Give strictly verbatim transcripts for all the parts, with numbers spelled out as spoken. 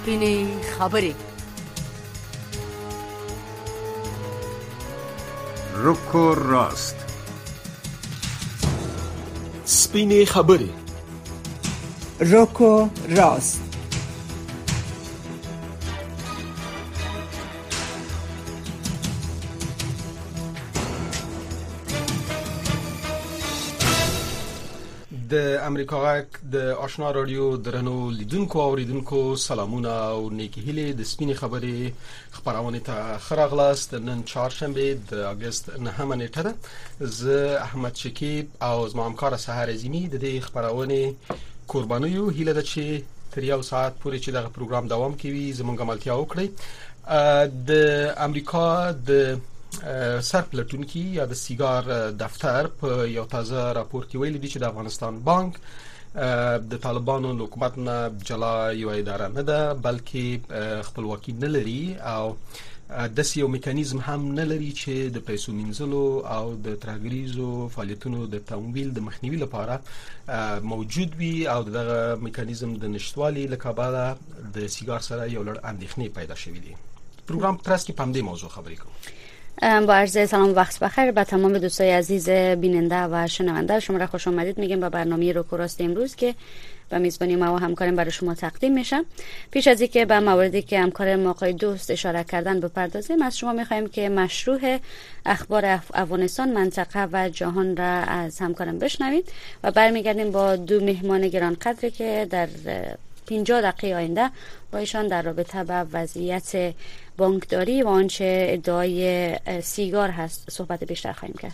سپینې خبرې. رکو راست. سپینې خبرې. رکو راست. د امریکا غږ د آشنا رادیو درنو لیدونکو او اوریدونکو سلامونه او نیکی هیلې د سپینې خبرې خبرونه ته خراغلاست. نن چهارشنبه د اگست نهمه نیټه ده. زه احمد شکیب او زما همکار سحر عظیمی د دې خبرونه قرباني یو. هیله ده چې تر یو ساعت پورې چې دغه پروګرام دوام کوي زموږ ملتیا وکړي. د امریکا د سرپلټونکي یا د سیګار دفتر په یو تازه راپور کې ویلي دي چې د افغانستان بانک د طالبانو له حکومت نه جلا یو اداره نه ده بلکې خپلواکي نه لري او داسې یو میکانیزم هم نه لري چې د پیسو مینځلو او د ترهګریزو فعالیتونو د تمویل د مخنیوي لپاره موجود وي او دغه میکانیزم د نشټوالي له کبله د سیګار سره یو لړ اندېښنې پیدا شوې دي. پروګرام ترڅ کې پام دې موضوع خبرې کوو. با عرض سلام و وقت بخیر به تمام دوستای عزیز بیننده و شنونده. شما را خوش آمدید میگم به برنامه رکو راست امروز که با میزبانی ما و همکارم برای شما تقدیم میشه. پیش از اینکه به مواردی که همکار ما آقای دوست اشاره کردن بپردازیم، از شما میخوایم که مشروع اخبار افغانستان، منطقه و جهان را از همکارم بشنوید و برمیگردیم با دو مهمان گرانقدری که در پنجاه دقیقه آینده با ایشان در رابطه با وضعیت بانکداری و آنچه ادعای سیگار هست صحبت بیشتر خواهیم کرد.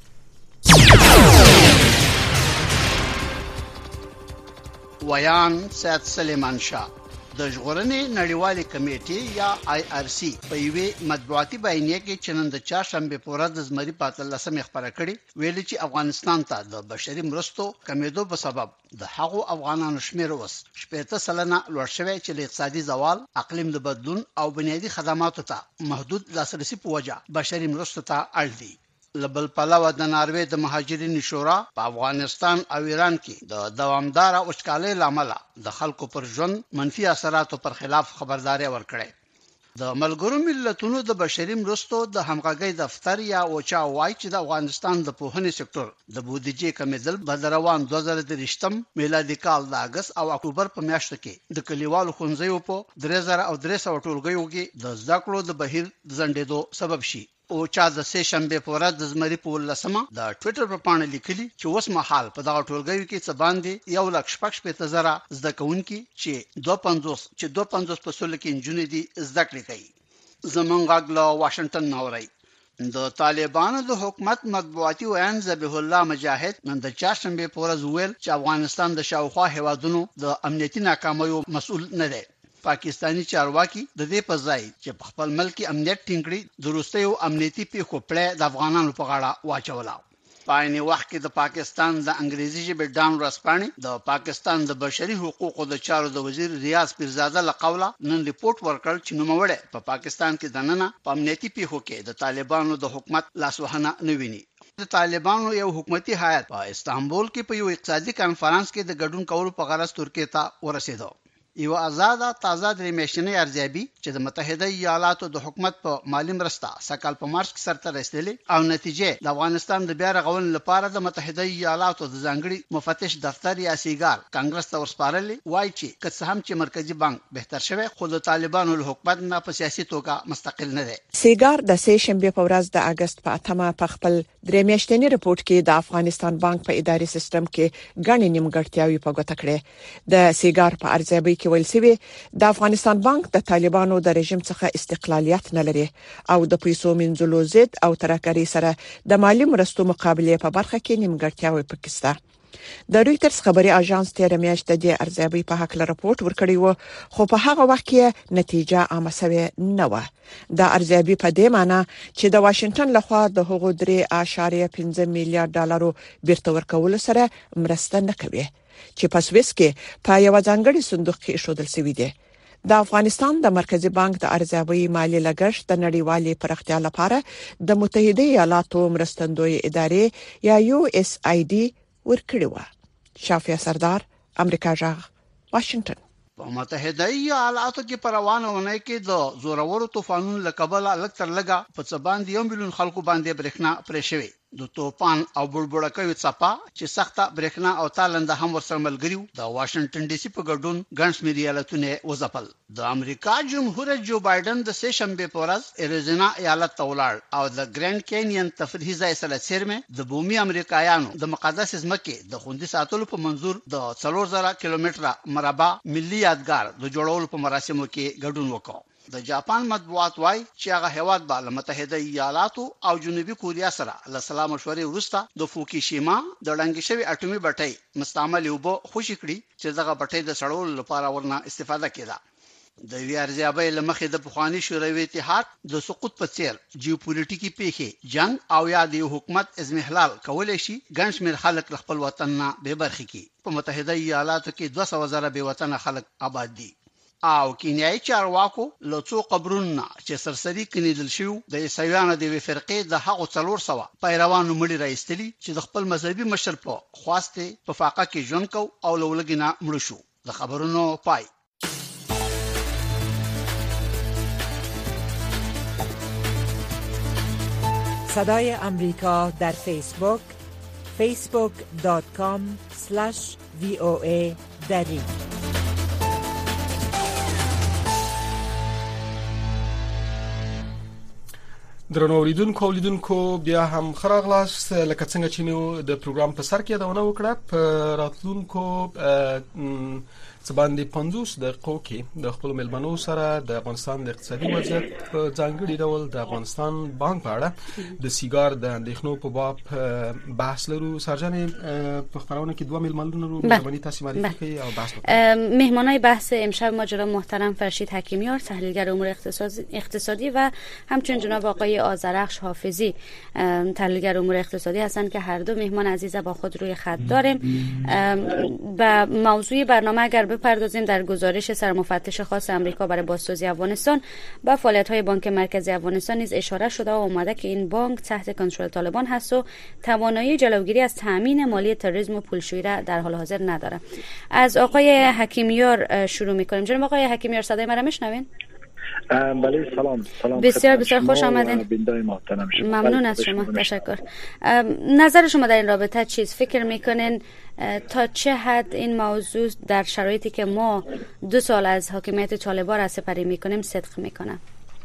ویان سید سلیمان شاه د ژغورنې نړیوالې کمیټې یا آی آر سی په یوې مطبوعاتي بیانیه کې چې نن د چهارشنبه په ورځ د زمري په اتلسمه خبره کړې ویل چې افغانستان ته د بشري مرستو کمیدو په سبب د هغو افغانانو شمیر اوس شپږ سلنه لوړ شوی چې له اقتصادي زوال، اقلیم د بدلون او بنیادی خدماتو ته محدود لاسرسي په وجه بشري مرستو ته اړ دي. لبل پلاو د ناروې د مهاجرینو شورا په افغانستان او ایران کې د دوامدار وچکالۍ لامل د خلکو پر ژوند منفي اثراتو پر خلاف خبرداري ورکړې. د ملګرو ملتونو د بشري مرستو د همغږۍ دفتر یا اوچا وایي چې د افغانستان د پوهنې سکتور د بودیجې کمیدل به د روان دوه زره درویشتم میلادي کال د اگست او اکتوبر په میاشتو کې د کلیوالو ښوونځیو په درې زره او درې سوه ټولګیو کې د زده کړو د بهیر د ځنډېدو سبب شي. او چا د سه شنبه په ورځ د زمري په ولسمه د ټوئیټر په پاڼه لیکلي چې اوس مهال په دغه ټولګیو کې څه باندې یو لک شپږ شپېته زره زده کوونکي چې دوه پنځوس چې دوه پنځوس په سل کې نجونې دي زده کړې کوي. زمونږ غږ له واشنگټن نوري. د طالبانو د حکومت مطبوعاتي ویان ذبیح الله مجاهد نن د چهارشنبه په ورځ ویل چې افغانستان د شاوخوا هیوادونو د امنیتي ناکامیو مسؤل نه دی. پاکستانی چارواکي د دې په ځای چې په خپل ملک امنیت ټینګړي د روسیو امنیتي پیښو پړې د افغانانو په غاړه واچولا. په عین وخت کې د پاکستان د انګریزي ژبې ډان ورسپاني د پاکستان د بشري حقوقو د چارو د وزیر ریاض پیرزاده له قوله نن ریپورت ورکړ چې نوموړی په پاکستان کې د نننه په امنیتي پیښو کې د طالبانو د حکومت لاسوهنه نه ویني. د طالبانو یو حکومتي هیئت په استانبول کې په یو اقتصادي کانفرنس کې د ګډون کولو په غرض ترکیه ته ورسېدو. یو آزاده تازه درې میاشتنۍ ارزیابي چې د متحده ایالاتو د حکومت په مالی مرسته سکهال په مارچ کې سرته رسېدلې او نتیجه د افغانستان د بیا رغونې لپاره د متحده ایالاتو د ځانګړي مفتش دفتر یا سیګار کانګرس ته ورسپارلې وایي چې که څه هم چې مرکزی بانک بهتر شوی خو د طالبانو له حکومت نه په سیاسي توګه مستقل نه دی. سیګار د سه شنبه په ورځ د اگست په اتمه په خپل درې میاشتنی رپورت کې د افغانستان بانک په اداري سیستم کې غني نیمګړتیاوي په ګوته کړې. د سیګار په ارزیابي کې ویل شوی د افغانستان بانک د طالبانو د رژیم څخه استقلالیت نه لري او د پیسو منځلو ضد او ترهګرۍ سره د مالی مرستو مقابله په برخه کې نیمګړتیاوي پکسته. د رويټرز خبري اژانس تیر میاشت د ارزیابي په حق له راپورټ ورکړی و خو په هغه وخت کې نتیجه عامه شوه نه و. د ارزیابي په دې معنی چې د واشنگټن لخوا د هغو درې اعشاریه پنځه میلیارډ ډالرو بیرته ورکول سره مرسته نه کوي چې په سویس کې په یو ځانګړي صندوق کې ایښودل شوی دی. د افغانستان د مرکزی بانک د ارزیابي مالی لګښت د نړیوالې پراختیا لپاره د متحده ایالاتو مرستندوی ادارې یا یو اس ای ډي ورکړی و. شافیا سردار، امریکا جغ، واشنگټن. په متحده ایالاتو کې په روانه ونې کې د زورورو طوفانونو له کبله لږ تر لږه په څه باندې یو میلیون خلکو باندې برېښنا پرې شوې. د طوفان او بلبلکوي څپه چې سخته برېښنا او تالنده هم ورسره ملګریو د واشنگټن ډي سي په ګډون ګڼ شمېر ایالتونه وځپل. د امریکا جمهور رئیس جو بایدن د سه شنبه په ورځ اریزونا ایالت ته ولاړ او د ګرینډ کینین تفریحي ځای سره څیرمه د بومي امریکایانو د مقدس ځمکې د خوندي ساتلو په منظور د څلور زره کیلومتره مربع ملي یادګار د جوړولو په مراسمو کې ګډون وکړ. د جاپان مطبوعات وايي چې هغه هیواد به متحده ایالاتو او جنوبي کوریا سره له سلا مشورې وروسته د فوکوشیما د ړنګ شوی اټومي بټۍ مستعمل اوبه خوشي کړي چې دغه بټۍ د سړولو لپاره ورنه استفاده کړه. د وی ارزیابۍ لمخې د پخوانی شوروي اتحاد د سقوط په څیر جیوپولیټیکي پیښې جنگ او یا د حکومت ازمهلال کولای شي ګڼ شمېر خلک خپل وطن نه بې برخې کړي. په متحده ایالاتو کې دوه سوه زره بې وطنه خلک آباد دي او کینیايي چارواکو له څو قبرونو چې سرسري کېندل شو د عیسویانو د وی فرقې د هغو څلور سوه پیروانو مړي راایستلي چې د خپل مذهبي مشر په خواسته په فاقه کې ژوند کو او لولګینا مړ شو. د خبرونو پای. صدای امریکا در فیسبوک فیسبوک دات کام اسلش وی او ای دری. درنو اوریدونکو اولیدونکو بیا هم خراغلاست لکه څنګه چې نو د پروګرام په سر کې دا ونه وکړه په راتلونکو څه باندې پنځوس دقیقو کې د خپل ملمنو سره د افغانستان د اقتصادي وضعیت په ځانګړي ډول د افغانستان بانک په اړه د سیګار د اندېښنو په باب بحث لرو. سرجان په خبرونه کې دوه ملمنو رو مهمانی تاسو معرفي کوي او بحث بکنید. مهمانای بحث امشب ما جناب محترم فرشید حکیمیار تحلیلگر امور اقتصادی و همچنین جناب آقای آذرخش حافظی تحلیلگر امور اقتصادی هستند که هر دو مهمان عزیز با خود روی خط داریم. و موضوع برنامه اگر بپردازیم در گزارش سرمفتش خاص امریکا برای بازسازی افغانستان با فعالیت‌های بانک مرکزی افغانستان نیز اشاره شده و اومده که این بانک تحت کنترل طالبان هست و توانایی جلوگیری از تامین مالی تروریسم و پولشویی را در حال حاضر نداره. از آقای حکیمیار شروع می‌کنیم. جناب آقای حکیمیار صدای ما را میشنوین؟ بله سلام سلام. بسیار بسیار خوش آمدین. ممنون از شما. تشکر. نظر شما در این رابطه چیز فکر میکنین تا چه حد این موضوع در شرایطی که ما دو سال از حاکمیت طالبان را سپری میکنیم صدق میکنه؟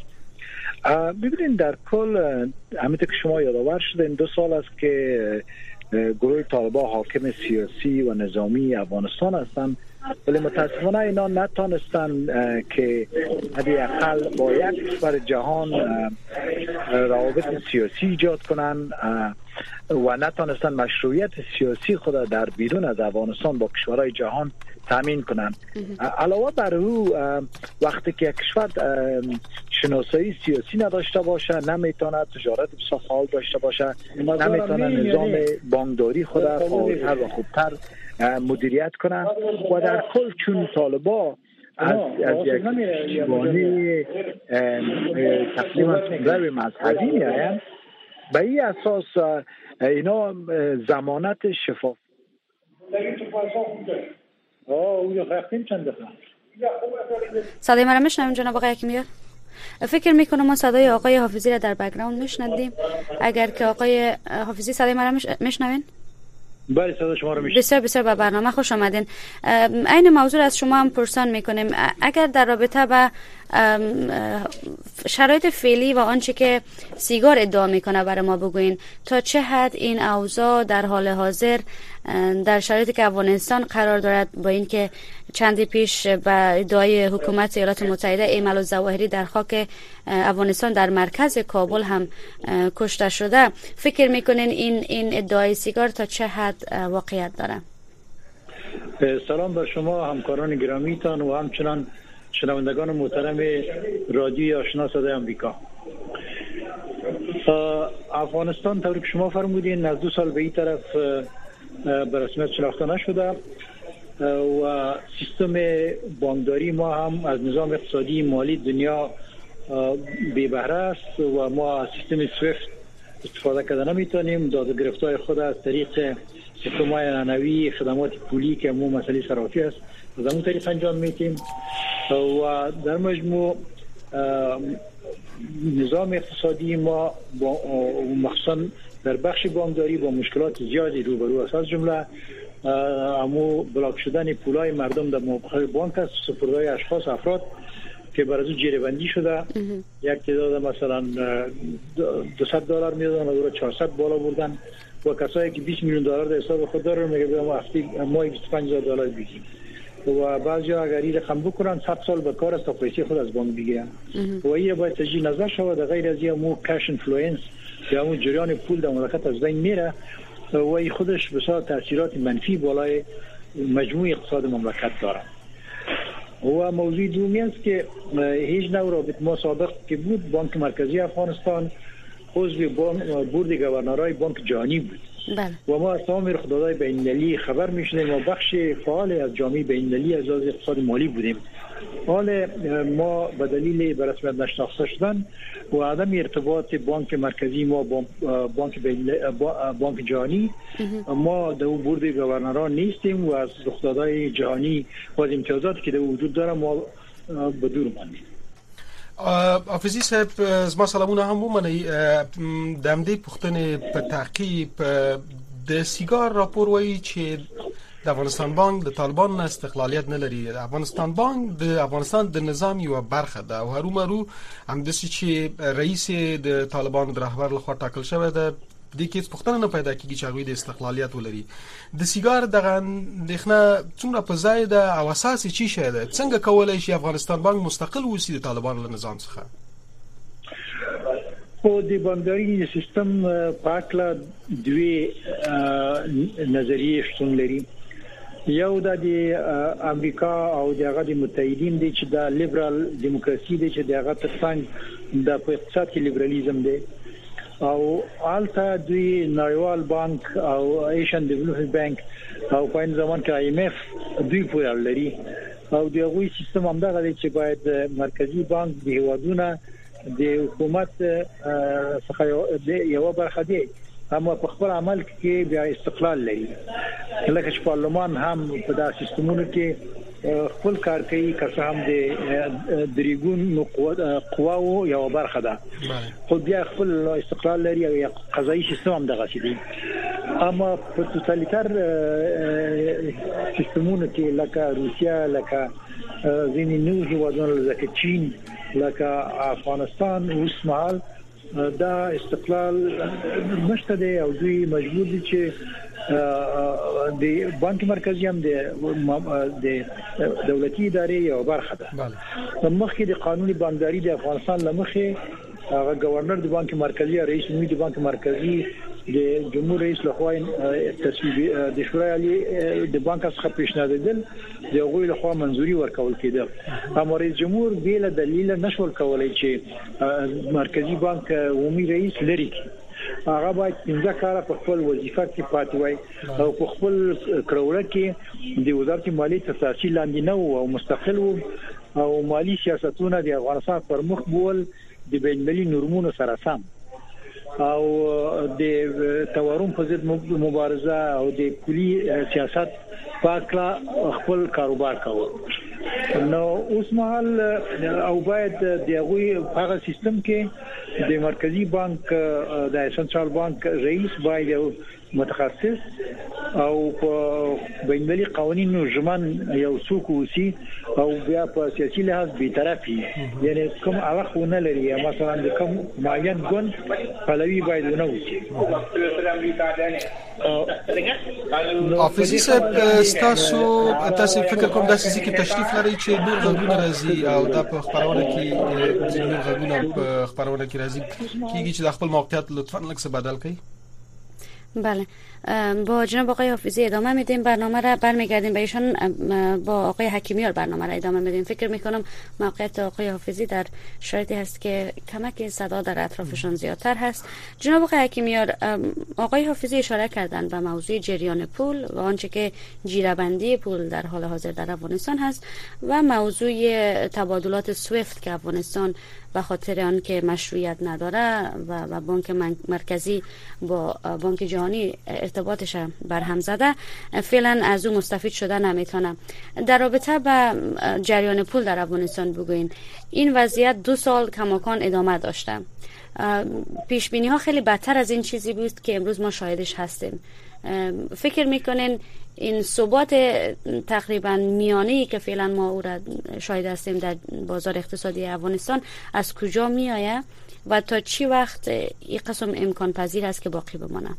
ببینید در کل همینطور که شما یادآور شدین دو سال است که گروه طالبان حاکم سیاسی و نظامی افغانستان هستند، ولی متاسفانه اینا نتانستن که حداقل با یک کشور جهان روابط سیاسی ایجاد کنن و نتانستن مشروعیت سیاسی خود در بیرون از افغانستان با کشورهای جهان تامین کنن. علاوه بر او وقتی که یک کشور شناسایی سیاسی نداشته باشه نمیتونه تجارت بسیار فعال داشته باشه، نمیتونه نظام بانکداری خود فعالتر و خوبتر مدیریت کنن و در کل چون طالبان از از یک جوانی تقریبا روی مذهبی میایم به این اساس اینا ضمانت شفاف صدای ما را میشنویم جناب آقای حکیمیار؟ فکر میکنم ما صدای آقای حافظی را در بک‌گراند میشنویم. اگر که آقای حافظی صدای ما را میشنوین؟ بله صدا شما رو میشنوم. بسیار بسیار به برنامه خوش آمدین. این موضوع از شما هم پرسان میکنیم اگر در رابطه با شرایط فعلی و آنچه که سیگار ادعا میکنه برای ما بگوین تا چه حد این اوضاع در حال حاضر در شرایطی که افغانستان قرار دارد با اینکه چندی پیش با ادعای حکومت ایالات متحده ایمن الظواهری در خاک افغانستان در مرکز کابل هم کشته شده، فکر میکنین این این ادعای سیگار تا چه حد واقعیت داره؟ سلام بر شما همکاران گرامیتان و همچنان شنوندگان محترم رادیوی آشنا صدای آمریکا. افغانستان طوری که شما فرمودین از دو سال به این طرف به رسمیت شناخته نشده و سیستم بانکداری ما هم از نظام اقتصادی مالی دنیا بی بهره است و ما از سیستم سویفت استفاده کرده نمیتونیم. داده گرفتای خود از طریق سیستم عنعنوی خدمات پولی که مو مسئله صرافی است از اون طریق انجام میدیم و در مجموع نظام اقتصادی ما با مخصوصا در بخش بانکداری با مشکلات زیادی روبرو است. از جمله امو بلاک شدن پولای مردم در موقع بانک است، سپرده‌های اشخاص افراد که برای جریبندی شده یک تعداد مثلا دویست دلار میدادن و چهارصد بالا بردن و کسایی که بیست میلیون دلار در حساب خود دارن میگه ما هفته ما بیست و پنج هزار دلار بگیریم و بعضیا اگر این رقم بکنن صد سال به کار است تا پیسه خود از بانک بگیرن و این باید تجدید نظر شود. غیر از این مو کش اینفلوئنس یا مو جریان پول در مملکت از بین میره و این خودش بسیار تاثیرات منفی بالای مجموع اقتصاد مملکت داره. و موضوع دومی است که هیچ نوع رابط ما سابق که بود بانک مرکزی افغانستان عضو بورد گورنرهای بانک جهانی بود. بله. و ما از تمام رخدادهای بین‌المللی خبر می‌شدیم و بخش فعال از جامعه بین‌المللی از لحاظ اقتصاد مالی بودیم. حال ما به دلیل به رسمیت نشناخته شدن و عدم ارتباط بانک مرکزی ما با بانک بانک جهانی ما در بورد گورنران نیستیم و از رخدادهای جهانی و از امتیازاتی که در وجود داره ما به دور ماندیم. حافظی صاحب زما سلامونه هم ومنئ د همدې پوښتنې په تعقیب د سیګار راپور وایي چې د افغانستان بانک د طالبان نه استقلالیت نه لري. د افغانستان بانک د افغانستان د نظام یو برخه ده او هرومرو همداسې چې رئیس د طالبانو د رهبر لخوا ټاکل شوی ده د کې څه پوښتنه نه پیدا کیږي چې هغوی د استقلالیت ولري. د سیګار دغه اندېښنه څومره په ځای ده او اساس یې څه شی ده؟ څنګه کولی شي افغانستان بانک مستقل اوسي د طالبانو له نظام څخه؟ خو د بانکداري سیستم په هکله دوې نظریې شتون لري. یو د امریکا او د هغه د متحدین دي چې د لیبرال دیموکراسي دي چې د هغه ترڅنګ د په اقتصاد کې لیبرالیزم دی او آلتا دوی نړیوال بانک او ایشین ډیولپمنٹ بانک او په این زمان کې آی ایم اف دوی پورې لري او دغه سیستم هم دغه دی چې باید مرکزی بانک د هیوادونو د حکومت څخه یو برخه دی اما په خپل عمل کې بیا استقلال لري. لکه چې پارلمان هم په داسې سیستمونو کې خپل کار کوي که څه هم د دریګون قواو یو برخه ده خو بیا خپل استقلال لري او قضایي سیستم هم دغه شي دي. اما په توتالیتر سیستمونو کې لکه روسیا لکه ځینې نور هیوادونه لکه چین لکه افغانستان اوس مهال دا استقلال نشته دی او دوی مجبور دي چې د بانک مرکزی هم د دولتي ادارې یو برخه ده. مخکې د قانوني بانکداري د افغانستان لمخې هغه گورنر د بانک مرکزی رئیس عمومي د بانک مرکزی د جمهور رئیس لخوا تصویب د شورای عالی د بانک څخه پیشنهاد دل د غوی لخوا منځوري ورکول کېده. اما رئیس جمهور بیل دلیل نشول کولای چې مرکزی بانک عمومي رئیس لري هغه باید څنګه کار په خپل وظیفه کې پاتې وای او په خپل کړوړه کې د وزارت مالیې تاسیس لاندې نه او مستقل وو او مالی سیاستونه د افغانستان پر مخ بول د بین‌المللي نورمونو سره سم او د تورم په ضد مبارزه او د پولی سیاست پاکلا خپل کاروبار کاوه. نو اوس مهال او باید دغه هغه سیستم کې د مرکزی بانک د سنټرال بانک رئیس باید متخصص او په بین‌المللي قوانینو ژمن یو څوک وسی او بیا په سیاسي لحاظ بی‌طرفي یعنی کوم هغه نه لري مثلا د کوم معین ګوند پلوي باید نه وسی. حافظي صاحب تاسو تاسو فکر کوم داسې چې تشریف لري چې نور غوونه راځي او د خبرونه کې ځینې نور غوونه په خبرونه کې راځي کیږي چې د خپل موقعیت لطفاً لږ څه بدل کړئ. بله با جناب آقای حافظی ادامه میدیم برنامه را برمیگردیم به ایشان با آقای حکیمیار برنامه را ادامه میدیم. فکر میکنم موقعیت آقای حافظی در شرایطی هست که کمک صدا در اطرافشان زیادتر هست. جناب آقای حکیمیار آقای حافظی اشاره کردن به موضوع جریان پول و آنچه که جیره‌بندی پول در حال حاضر در افغانستان هست و موضوع تبادلات سویفت که افغانستان به خاطر آن که مشروعیت نداره و, و بانک مرکزی با بانک جهانی ارتباطش برهم زده، فعلا از او مستفید شده نمیتونه. در رابطه با جریان پول در افغانستان بگوین، این وضعیت دو سال کماکان ادامه داشته. پیش بینی ها خیلی بدتر از این چیزی بود که امروز ما شاهدش هستیم. فکر میکنین این ثبات تقریبا میانه‌ای که فعلا ما او را شاهد هستیم در بازار اقتصادی افغانستان از کجا می آید و تا چی وقت این قسم امکان پذیر است که باقی بمانه؟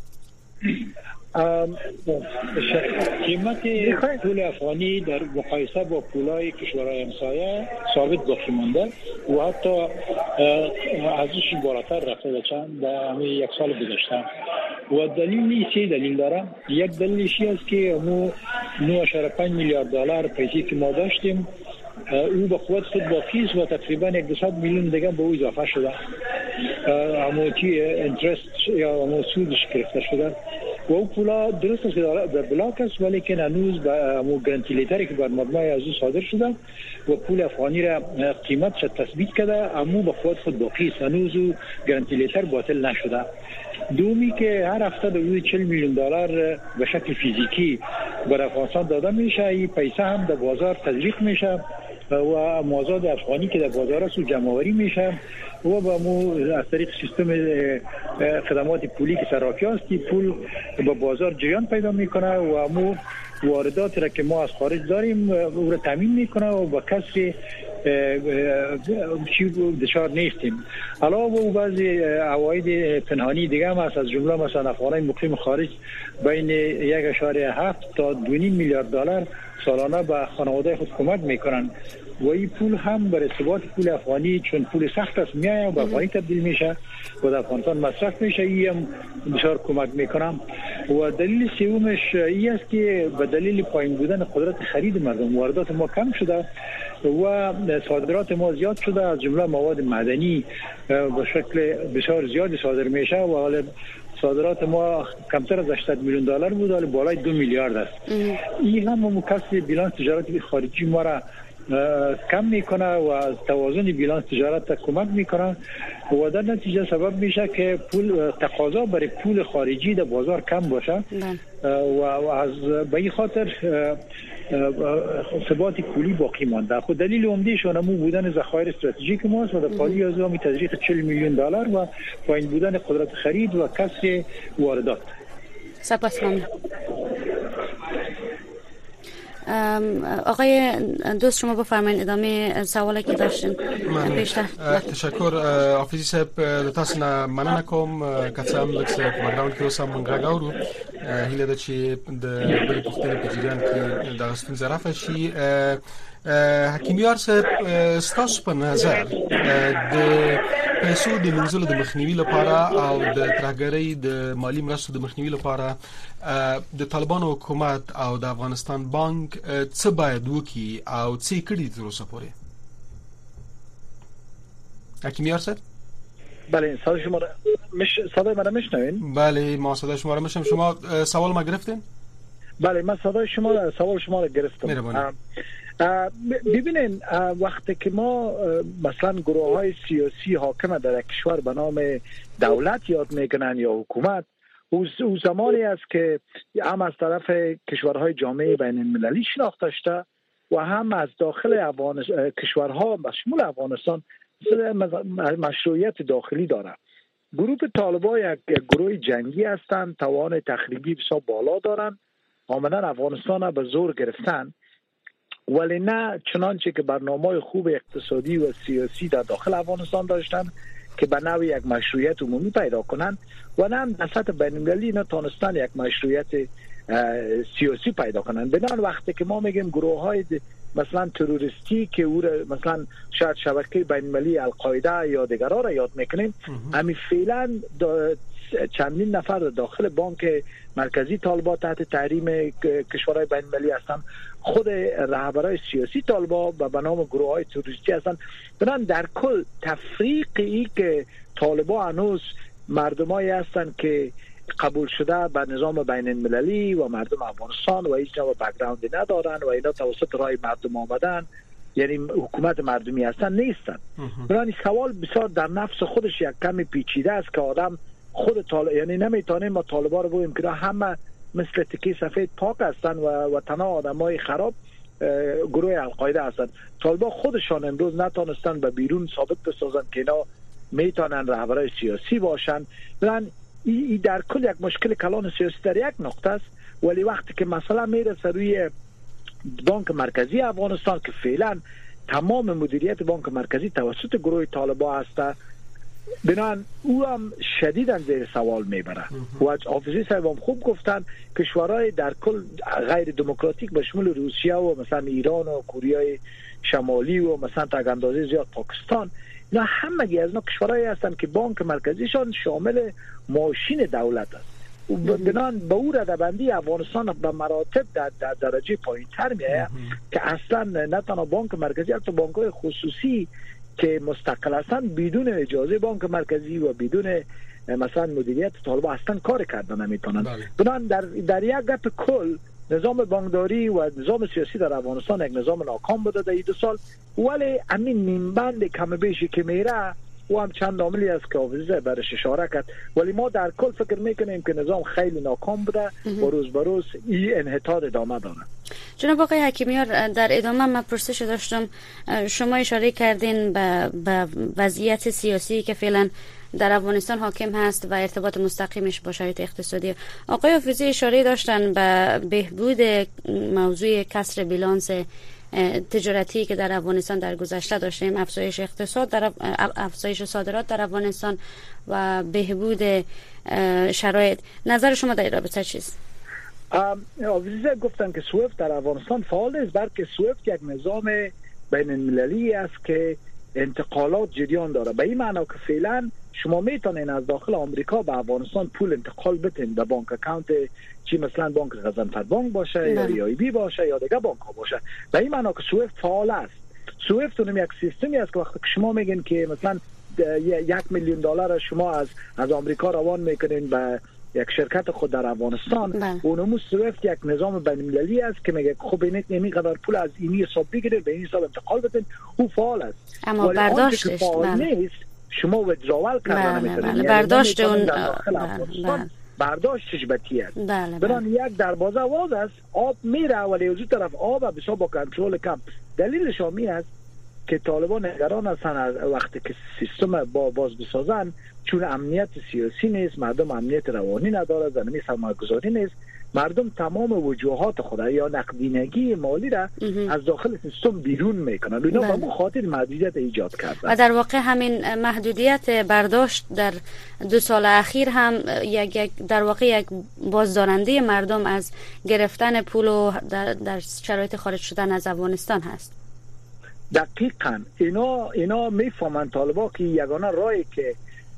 قیمت پول افغانی در مقایسه با پولای کشورهای همسایه ثابت باقی مانده و حتی ارزشش بالاتر رفته چند در همین یک سال گذشته. و دلیلی سه دلیل داره. یک دلیلش است که مو نه و پنج میلیارد دلار پیسه که ما داشتیم او به قوت خود باقی است و تقریبا صد میلیون دیگه به او اضافه شده. اما که انترست یا اما سودش گرفته شده و او پولا درست است که در بلاک است، ولی که هنوز به امو گارانتی لیتری که بر مبنای از او صادر شده و پول افغانی را قیمتش تثبیت کرده، اما به خود خود باقی است، هنوز او گارانتی لیتر باطل نشده. دومی که هر هفته حدود چهل میلیون دلار به شکل فیزیکی بر افغانستان داده میشه، این پیسه هم در بازار تزریق میشه و مازاد افغانی که در بازار است جمع‌آوری میشه و با مو از طریق سیستم خدمات پولی که صرافی هستی پول به بازار جریان پیدا میکنه و مو واردات را که ما از خارج داریم او را تامین میکنه و با کسری چی دچار نیستیم. علاوه بر بعضی عواید پنهانی دیگه هم هست، از جمله مثلا افغانان مقیم خارج بین یک و هفت تا دو میلیارد دلار سالانه به خانواده خود کمک میکنن و این پول هم برای ثبات پول افغانی چون پول سخت است میایه و به افغانی تبدیل میشه و در افغانستان مصرف میشه، این هم بسیار کمک میکنم. و دلیل سومش این است که به دلیل پایین بودن قدرت خرید مردم واردات ما کم شده و صادرات ما زیاد شده، از جمله مواد معدنی به شکل بسیار زیادی صادر میشه و حالا صادرات ما کمتر از هشتصد میلیون دلار بود ولی بالای دو میلیارد است. این هم مکسب بیلانس تجارتی خارجی ما را کم میکنه و از توازن بیلانس تجارت کمک میکنه و در نتیجه سبب میشه که پول تقاضا برای پول خارجی در بازار کم باشه و از به این خاطر ثبات پولی باقی مانده. خود دلیل عمده‌اش اونمو بودن ذخایر استراتژیک ماست و در پالی از اون تزریق چهل میلیون دلار و پایین بودن قدرت خرید و کسر واردات. سپاسگزارم. آقای دوست شما بفرمایید ادامه سوالی که داشتین بیشتر. تشکر آفیسی صاحب د تاسو نه مننه کوم که څه هم لږ څه په بګراوند کې اوس هم موږ راغورو هیله ده چې د بلې پوښتنې په جریان کې دغه ستونزه رافع شي. حکیمیار صاحب ستاسو په نظر د پیسو د منځلو د مخنیوي لپاره او د ترهګرۍ د مالی مرستو د مخنیوي لپاره د طالبانو حکومت او د افغانستان بانک څه باید وکړي او څه کړي تر اوسه پورې؟ حکیمیار صاحب بله صدای شما مش صدای من میشنوین؟ بله ما صدای شما رو میشنویم. شما سوال ما گرفتین؟ بله من صدای شما سوال شما رو گرفتم. ببینین وقتی که ما مثلا گروه های سیاسی حاکم در کشور به نام دولت یاد میکنن یا حکومت، او زمانی است که هم از طرف کشورهای جامعه بین المللی شناخته شده و هم از داخل افغانستان کشورها بشمول افغانستان مشروعیت داخلی داره. گروه طالبان یک گروه جنگی هستند، توان تخریبی بسیار بالا دارند، آمدن افغانستان را به زور گرفتن، ولی نه چنانچه که برنامه خوب اقتصادی و سیاسی در داخل افغانستان داشتن که به نوعی یک مشروعیت عمومی پیدا کنند و نه هم در سطح بین‌المللی نتونستن یک مشروعیت سیاسی پیدا کنند. بنابراین وقتی که ما میگیم گروه های مثلا تروریستی که او مثلا شاید شبکه بین‌المللی القاعده یا دیگرها را یاد میکنیم، همین فعلا چندین نفر داخل بانک مرکزی طالبان تحت تحریم کشورهای بین‌المللی هستند، خود رهبرای سیاسی طالبان به نام گروه های تروریستی هستند. بنابراین در کل تفریقی که طالبان هنوز مردمایی هستند که قبول شده به نظام بین المللی و مردم افغانستان و هیچ نوع بک‌گراندی ندارن و اینا توسط رای مردم آمدن یعنی حکومت مردمی هستن نیستن. برای سوال بسیار در نفس خودش یک کمی پیچیده است که آدم خود طالب، یعنی نمیتونه ما طالبا رو بگیم که همه مثل تکی سفید پاک هستن و و تنها آدمای خراب گروه القاعده هستن. طالبا خودشان امروز نتونستن به بیرون ثابت بسازن که اینا میتونن رهبرای سیاسی باشن. برای این در کل یک مشکل کلان سیاسی در یک نقطه است، ولی وقتی که مثلا میرسه روی بانک مرکزی افغانستان که فعلا تمام مدیریت بانک مرکزی توسط گروه طالبا هسته، بنابراین او هم شدیداً زیر سوال میبره و حافظی صاحب هم خوب گفتن کشورهای در کل غیر دموکراتیک به شمول روسیه و مثلا ایران و کره شمالی و مثلا تا اندازه زیاد پاکستان، اینا همگی از اینا کشورهایی هستند که بانک مرکزیشان شامل ماشین دولت است. بنابراین به او ردبندی افغانستان به مراتب در, در درجه پایین‌تر میآید که اصلا نه تنها بانک مرکزی حتی بانک‌های خصوصی که مستقل هستند بدون اجازه بانک مرکزی و بدون مثلا مدیریت طالبان اصلا کار کردن نمیتونن. بنابراین در در یک گپ کل نظام بانکداری و نظام سیاسی در افغانستان یک نظام ناکام بوده در این دو سال، ولی همین نیمبند کم بیشی که میره و هم چند عاملی است که حافظه برش اشاره کرد، ولی ما در کل فکر میکنیم که نظام خیلی ناکام بوده و روز به روز این انحطاط ادامه داره. جناب آقای حکیمیار، در ادامه من پرسش داشتم، شما اشاره کردین به, به وضعیت سیاسی که فعلا در افغانستان حاکم هست و ارتباط مستقیمش با شرایط اقتصادی. آقای حافظی اشاره داشتن به بهبود موضوع کسر بیلانس تجارتی که در افغانستان در گذشته داشتیم، افزایش اقتصاد در افزایش صادرات در افغانستان و بهبود شرایط. نظر شما در این رابطه چیست؟ عزیزه گفتن که سویفت در افغانستان فعال است، بلکه سویفت یک نظام بین المللی است که انتقالات جریان داره. به این معنا که فعلا شما میتونین از داخل آمریکا به افغانستان پول انتقال بتین به بانک اکانت چی مثلا بانک غضنفر بانک باشه یا ای آی بی باشه یا دیگه بانک ها باشه. به این معنا که سویفت فعال است. سویفت اونم یک سیستمی است که وقتی شما میگین که مثلا یک میلیون دلار شما از از آمریکا روان میکنین به یک شرکت خود در افغانستان، اونم سویفت یک نظام بین المللی است که میگه خب این این قدر پول از اینی حساب بگیرید به این حساب انتقال بدین، او فعال است. اما برداشتش نیست شما ودراول کردن نمیتونید. برداشت اون برداشتش بتی است. برای یک دروازه واز است، آب میره ولی از اون طرف آب بسیار با کنترل کم. دلیلش هم این است که طالبان نگران هستن از وقتی که سیستم با باز بسازن، چون امنیت سیاسی نیست، مردم امنیت روانی نداره، زمینی سرمایه‌گذاری نیست، مردم تمام وجوهات خود یا نقدینگی مالی را از داخل سیستم بیرون میکنن. اینا به مو خاطر محدودیت ایجاد کردن و در واقع همین محدودیت برداشت در دو سال اخیر هم یک, یک در واقع یک بازدارنده مردم از گرفتن پول و در, در شرایط خارج شدن از افغانستان هست. دقیقاً اینا اینا میفهمن طالبا که یگانه راهی که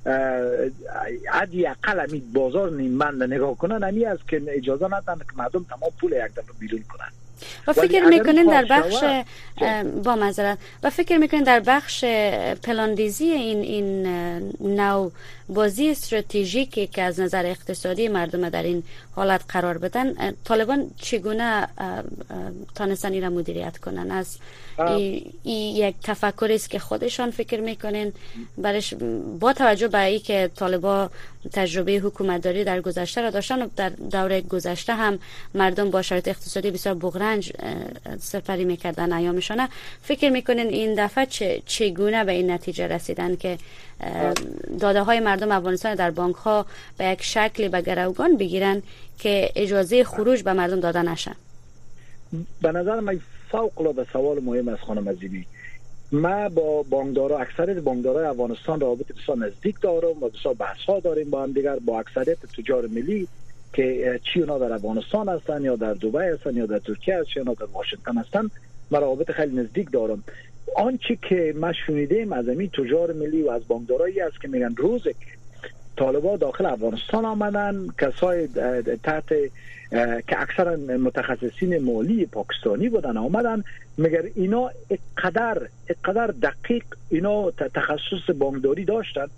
عادی اقل امید بازار نیمبند نگاه کنن همی است که اجازه ندن که مردم تمام پول یک دفعه بیرون کنن. و فکر میکنین در بخش با معذرت و فکر میکنین در بخش پلاندیزی این این نوع بازی استراتژیکی که از نظر اقتصادی مردم در این حالت قرار بدن، طالبان چگونه تانستن این را مدیریت کنن؟ از این یک تفکری است که خودشان فکر میکنین برش با توجه به این که طالبان تجربه حکومتداری در گذشته را داشتن و در دوره گذشته هم مردم با شرایط اقتصادی بسیار بغرنج سپری میکردن ایامشانه، فکر میکنین این دفعه چگونه به این نتیجه رسیدن که داده های مردم افغانستان در بانک ها به یک شکلی به گروگان بگیرن که اجازه خروج به مردم داده نشن؟ به نظر من فوق العاده سوال مهم است خانم عزیزی. ما با بانکدارا اکثریت بانکدارای افغانستان رابطه بسیار نزدیک دارم و بسیار بحث ها داریم با هم دیگر، با اکثریت تجار ملی که چی اونا در افغانستان هستن یا در دبی هستن یا در ترکیه هستن یا در واشنگتن هستن، ما رابطه خیلی نزدیک دارم. آنچه که ما شنیدیم از این تجار ملی و از بانکدارایی است که میگن روزی که طالبان داخل افغانستان آمدن، کسای تحت که اکثرا متخصصین مالی پاکستانی بودن آمدن، مگر اینا اقدر اقدر دقیق اینا تخصص بانکداری داشتن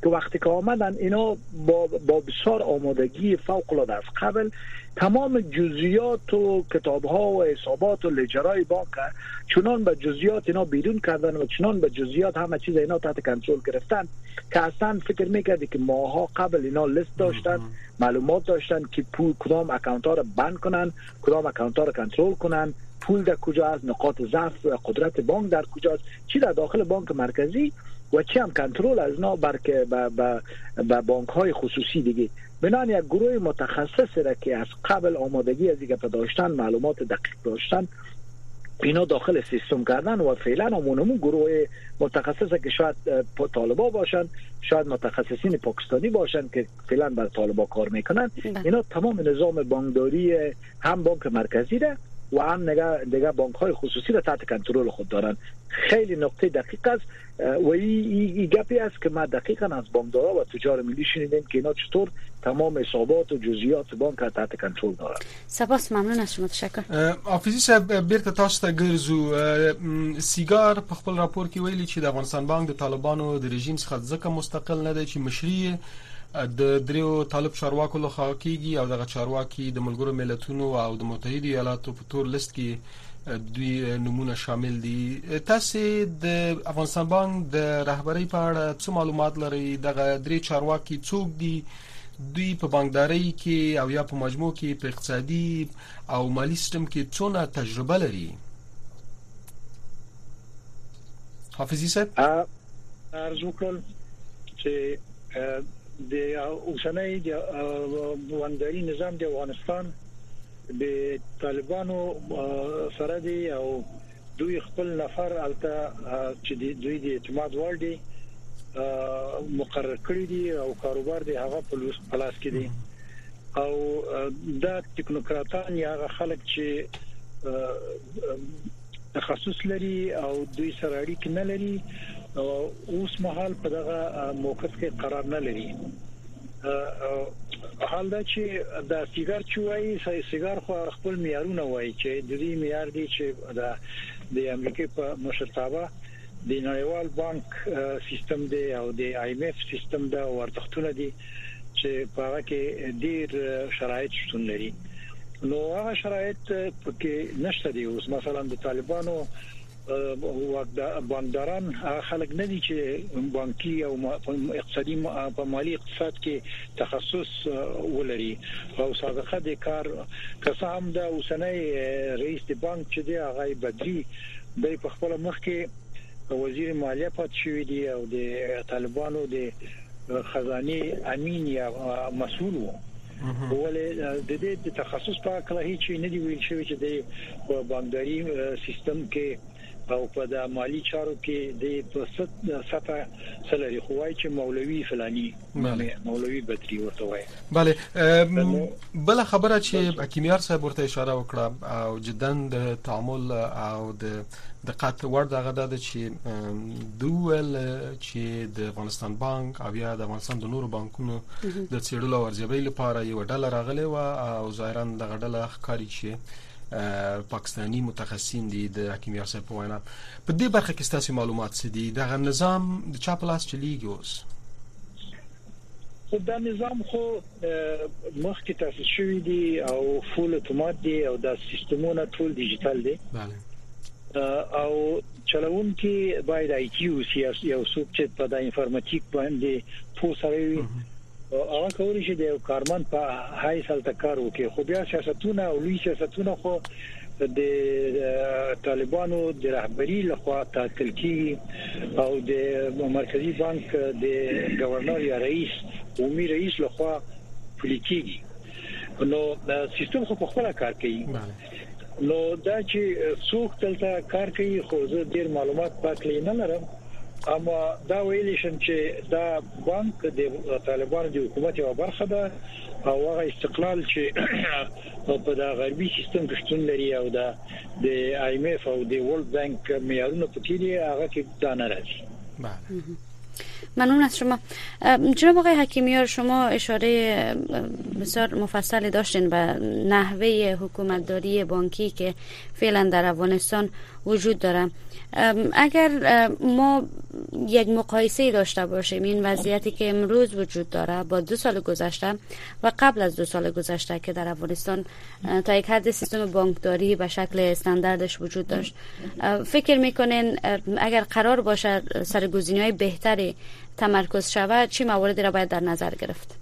که وقتی که آمدن اینا با با بسیار آمادگی فوق العاده از قبل تمام جزئیات و کتاب‌ها و حسابات و لجرای بانک چنان به جزئیات اینا بیرون کردن و چنان به جزئیات همه چیز اینا تحت کنترل گرفتن که اصلا فکر میکردی که ماها قبل اینا لیست داشتن، معلومات داشتن که پول کدام اکانت ها رو بند کنن، کدام اکانت ها رو کنترل کنن، پول در کجا است، نقاط ضعف و قدرت بانک در کجاست، چی در داخل بانک مرکزی و چی هم کنترل از اینا برکه به بانک های خصوصی دیگه. بنان یک گروه متخصص را که از قبل آمادگی از دیگه داشتن، معلومات دقیق داشتن، اینا داخل سیستم کردن و فعلا همونمون گروه متخصصه که شاید طالبا باشن، شاید متخصصین پاکستانی باشن که فعلا بر طالبا کار میکنن. اینا تمام نظام بانکداری هم بانک مرکزی را و هم دیگه دیگه بانک های خصوصی را تحت کنترل خود دارن. خیلی نقطه دقیق است و این گپی است که ما دقیقاً از بانکدارا و تجار ملی شنیدیم که اینا چطور تمام حسابات و جزئیات بانک را تحت کنترل دارن. سپاس، ممنون از شما، تشکر. حافظي صاحب بیرته تاسو ته ګرځو. سیګار په خپل راپور کې ویلي چې د افغانستان بانک د طالبانو د رژیم څخه ځکه مستقل نه دی چې مشري د دریو طالب چارواکو لخوا کیږي او دغه چارواکي د ملګرو ملتونو او د متحده ایالاتو په تور لیست کې دوی نمونه شامل دي. تاسو د افغانستان بانک د رهبری په اړه څه معلومات لرئ؟ دغه درې چارواکي څوک دي؟ دوی په بانکداري کې او یا په مجموع کې په اقتصادي او مالی سیستم کې څونه تجربه لري؟ حافظي صاحب ارزو کول چې د اوسنۍ د بانکداري نظام د افغانستان د طالبانو سره دی او دوی خپل نفر الته چې دوی د اعتماد وړ دي مقرر کړی دي او کاروبار دی هغه په پلاس کې دي او دا ټیکنوکراتان یا هغه خلک چې تخصص لري او دوی سره اړیکې نه لري اوس مهال په دغه موقف کې قرار نه لري. حال دا چې د سیګار چوي سیګار خو خپل معیارونه وایي چې د دې معیار دي چې د د امریکا په مشرتابه د نړیوال بانک سیستم دی او د آی ایم اف سیستم دا ورتختونه دي چې په هغه کې ډیر شرایط شتون لري. نو هغه شرایط پکې نشته دي. اوس مثلا د طالبانو بانکداران خلک نه دي چې بانکي او اقتصادي په مالی اقتصاد کې تخصص ولري او سابقه د کار قسم د اوسنۍ رئیس د بانک چې دی هغه بدري د په خپل مخ کې وزیر مالیه پات شوی دی او د طالبانو د خزانه امین یا مسؤل وو ولې د دې د تخصص په اړه هیڅ نه دی ویل شوی چې د بانکداري سیستم کې او په د مالی چارو کې د سطح سلري خوای چې مولوی فلانی مولوی بدري ورته وای. bale بل خبره چې حکیمیار صاحب ورته اشاره وکړه او جدا د تعامل او د دقت ور دغه د چې دوول چې د افغانستان بانک او یا د افغانستان د نورو بانکونو د څېړلو ورزبې لپاره یو ډله راغله او ظاهرا دغه ډله ښکاری چې پاکستانی متخصصین دي د حکیمیار صاحب په وینا. په دې برخه کې ستاسو معلومات څه دي؟ دغه نظام د چا په لاس چلیږي اوس؟ دا نظام خو مخکې تاسیس شوی دی او فول اتومات دی او دا سیستمونه ټول ډیجیټل دي. بله. او چلون کې باید آی ټي او سیاست یو څوک چې په د انفارماتیک باندې پوسوي هغه کولی شي د کارمن په هاي سال تکار وکړي. خو بیا سیاستونه او لوی سیاستونه خو د طالبانو د رهبری لخوا تاکل کی او د مرکزی بانک د گورنر یا رئیس عمومي رئیس لخوا پلیکيږي. نو سیستم خو په خپل کار کوي. نو دا چې څوک تلته کار کوي خو زه ډیر معلومات پاتې نه لرم، اما دا ویل شم چې دا بانک د طالبانو د حکومت یو برخه ده او هغه استقلال چې په دا غربي سیستم کې شتون لري او دا د آی ایم اف او د ورلد بانک معیارونو په کې دی هغه کې دا نه راځي. ممنون از شما. جناب آقای حکیمیار، شما اشاره بسیار مفصلی داشتین به نحوه حکومتداری بانکی که فعلا در افغانستان وجود داره. اگر ما یک مقایسه داشته باشیم این وضعیتی که امروز وجود داره با دو سال گذشته و قبل از دو سال گذشته که در افغانستان تا یک حد سیستم بانکداری به شکل استانداردش وجود داشت، فکر میکنین اگر قرار باشه سرگزینه‌های بهتری تمرکز شود چی مواردی را باید در نظر گرفت؟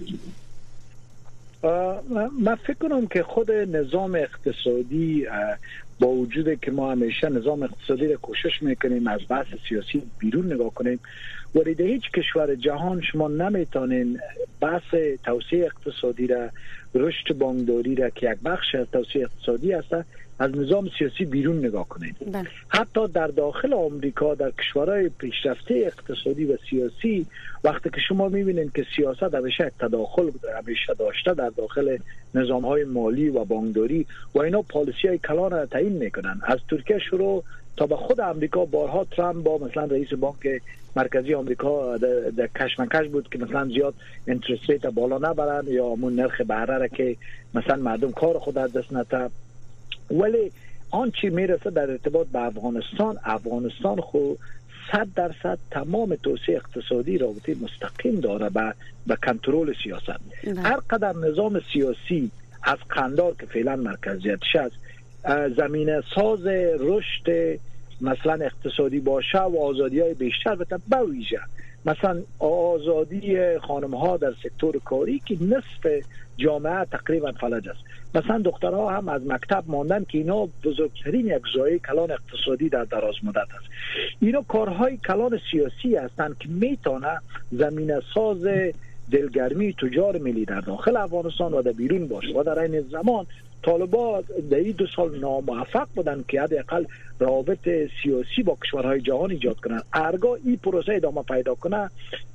من فکر کنم که خود نظام اقتصادی با وجود که ما همیشه نظام اقتصادی را کوشش میکنیم از بحث سیاسی بیرون نگاه کنیم، ولی در هیچ کشور جهان شما نمیتونین بحث توسعه اقتصادی را، رشد بانکداری را که یک بخش از توسعه اقتصادی است، از نظام سیاسی بیرون نگاه کنید. بله. حتی در داخل آمریکا در کشورهای پیشرفته اقتصادی و سیاسی وقتی که شما میبینید که سیاست همیشه تداخل همیشه داشته در داخل نظامهای مالی و بانکداری و اینا پالیسی های کلان را تعیین میکنن. از ترکیه شروع تا به خود آمریکا بارها ترامپ با مثلا رئیس بانک مرکزی آمریکا در کشمکش بود که مثلا زیاد اینترست ریت بالا نبرن یا همون نرخ بهره را که مثلا مردم کار خود از دست نده. ولی آنچه میرسه در ارتباط به افغانستان، افغانستان خود صد درصد تمام توسعه اقتصادی رابطه مستقیم داره به به کنترل سیاست. هر قدر نظام سیاسی از قندار که فعلا مرکزیتش است زمینه ساز رشد مثلا اقتصادی باشه و آزادی های بیشتر بده بویژه مثلا آزادی خانم ها در سکتور کاری که نصف جامعه تقریبا فلج است. مثلا دخترها هم از مکتب ماندن که اینا بزرگترین یک زایه کلان اقتصادی در دراز مدت است. اینا کارهای کلان سیاسی هستند که میتونه زمینه ساز دلگرمی تجار ملی در داخل افغانستان و در بیرون باشه و در این زمان طالبان در این دو سال ناموفق بودن که حداقل روابط سیاسی با کشورهای جهان ایجاد کنن. ارگاه این پروسه ادامه پیدا کنه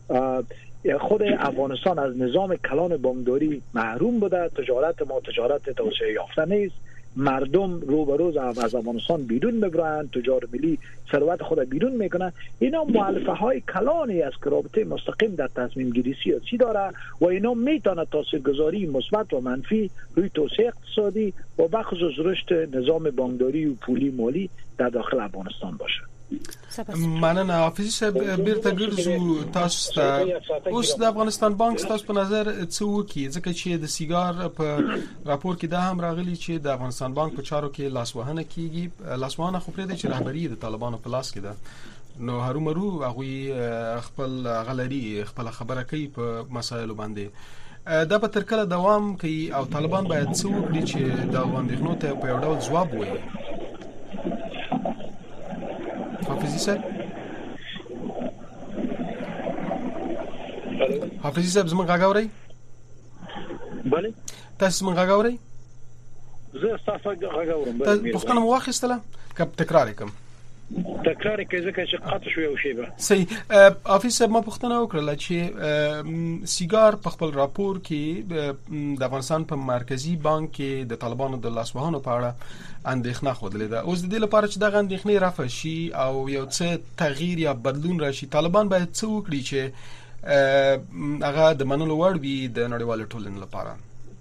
خود افغانستان از نظام کلان بانکداری محروم بوده. تجارت ما تجارت توسعه یافته نیست. مردم رو به روز از افغانستان بیرون میبرن، تجار ملی ثروت خود بیرون میکنن. اینا مؤلفه های کلانی است که رابطه مستقیم در تصمیم گیری سیاسی داره و اینا میتونه تاثیرگذاری مثبت و منفی روی توسعه اقتصادی و بخصوص رشد نظام بانکداری و پولی مالی در داخل افغانستان باشه. مننه. حافظي صاحب بیرته ګرځو تاسو ته. اوس د افغانستان بانک تاسو په نظر څه وکړي ځکه چې د سیګار په راپور کې دا هم راغلی چې د افغانستان بانک په چارو کې لاسوهنه کیږي. لاسوهنه خو پرې د چې رهبری د طالبانو په لاس کې ده. نو هرومرو هغه خپل غلري خپل خبره کوي په مسایلو باندې. دا به تر کله دوام کوي او طالبان باید څه وکړي چې د وړاندېښنو ته په یو ډول ځواب ووایي؟ حافظي صاحب حافظي صاحب زموږ غږ اورئ؟ بله تاسو زموږ غږ اورئ؟ زه تاسو غږ اورم. بله پوښتنه مو واخیستله که تکرار کوم؟ تکرار کې ځکه چې قطع شو یو شی به صحیح. حافظ صاحب ما پوښتنه وکړه چې سیګار په خپل راپور کې د افغانستان په مرکزی بانک کې د طالبانو د لاسوهانو په اړه اندېښنه خوده ده. اوس د دې لپاره چې دغه اندېښنې رفع شي او یو څه تغییر یا بدلون راشي طالبان باید څه وکړي چې هغه د منلو وړ وي د نړیوال ټولنې لپاره؟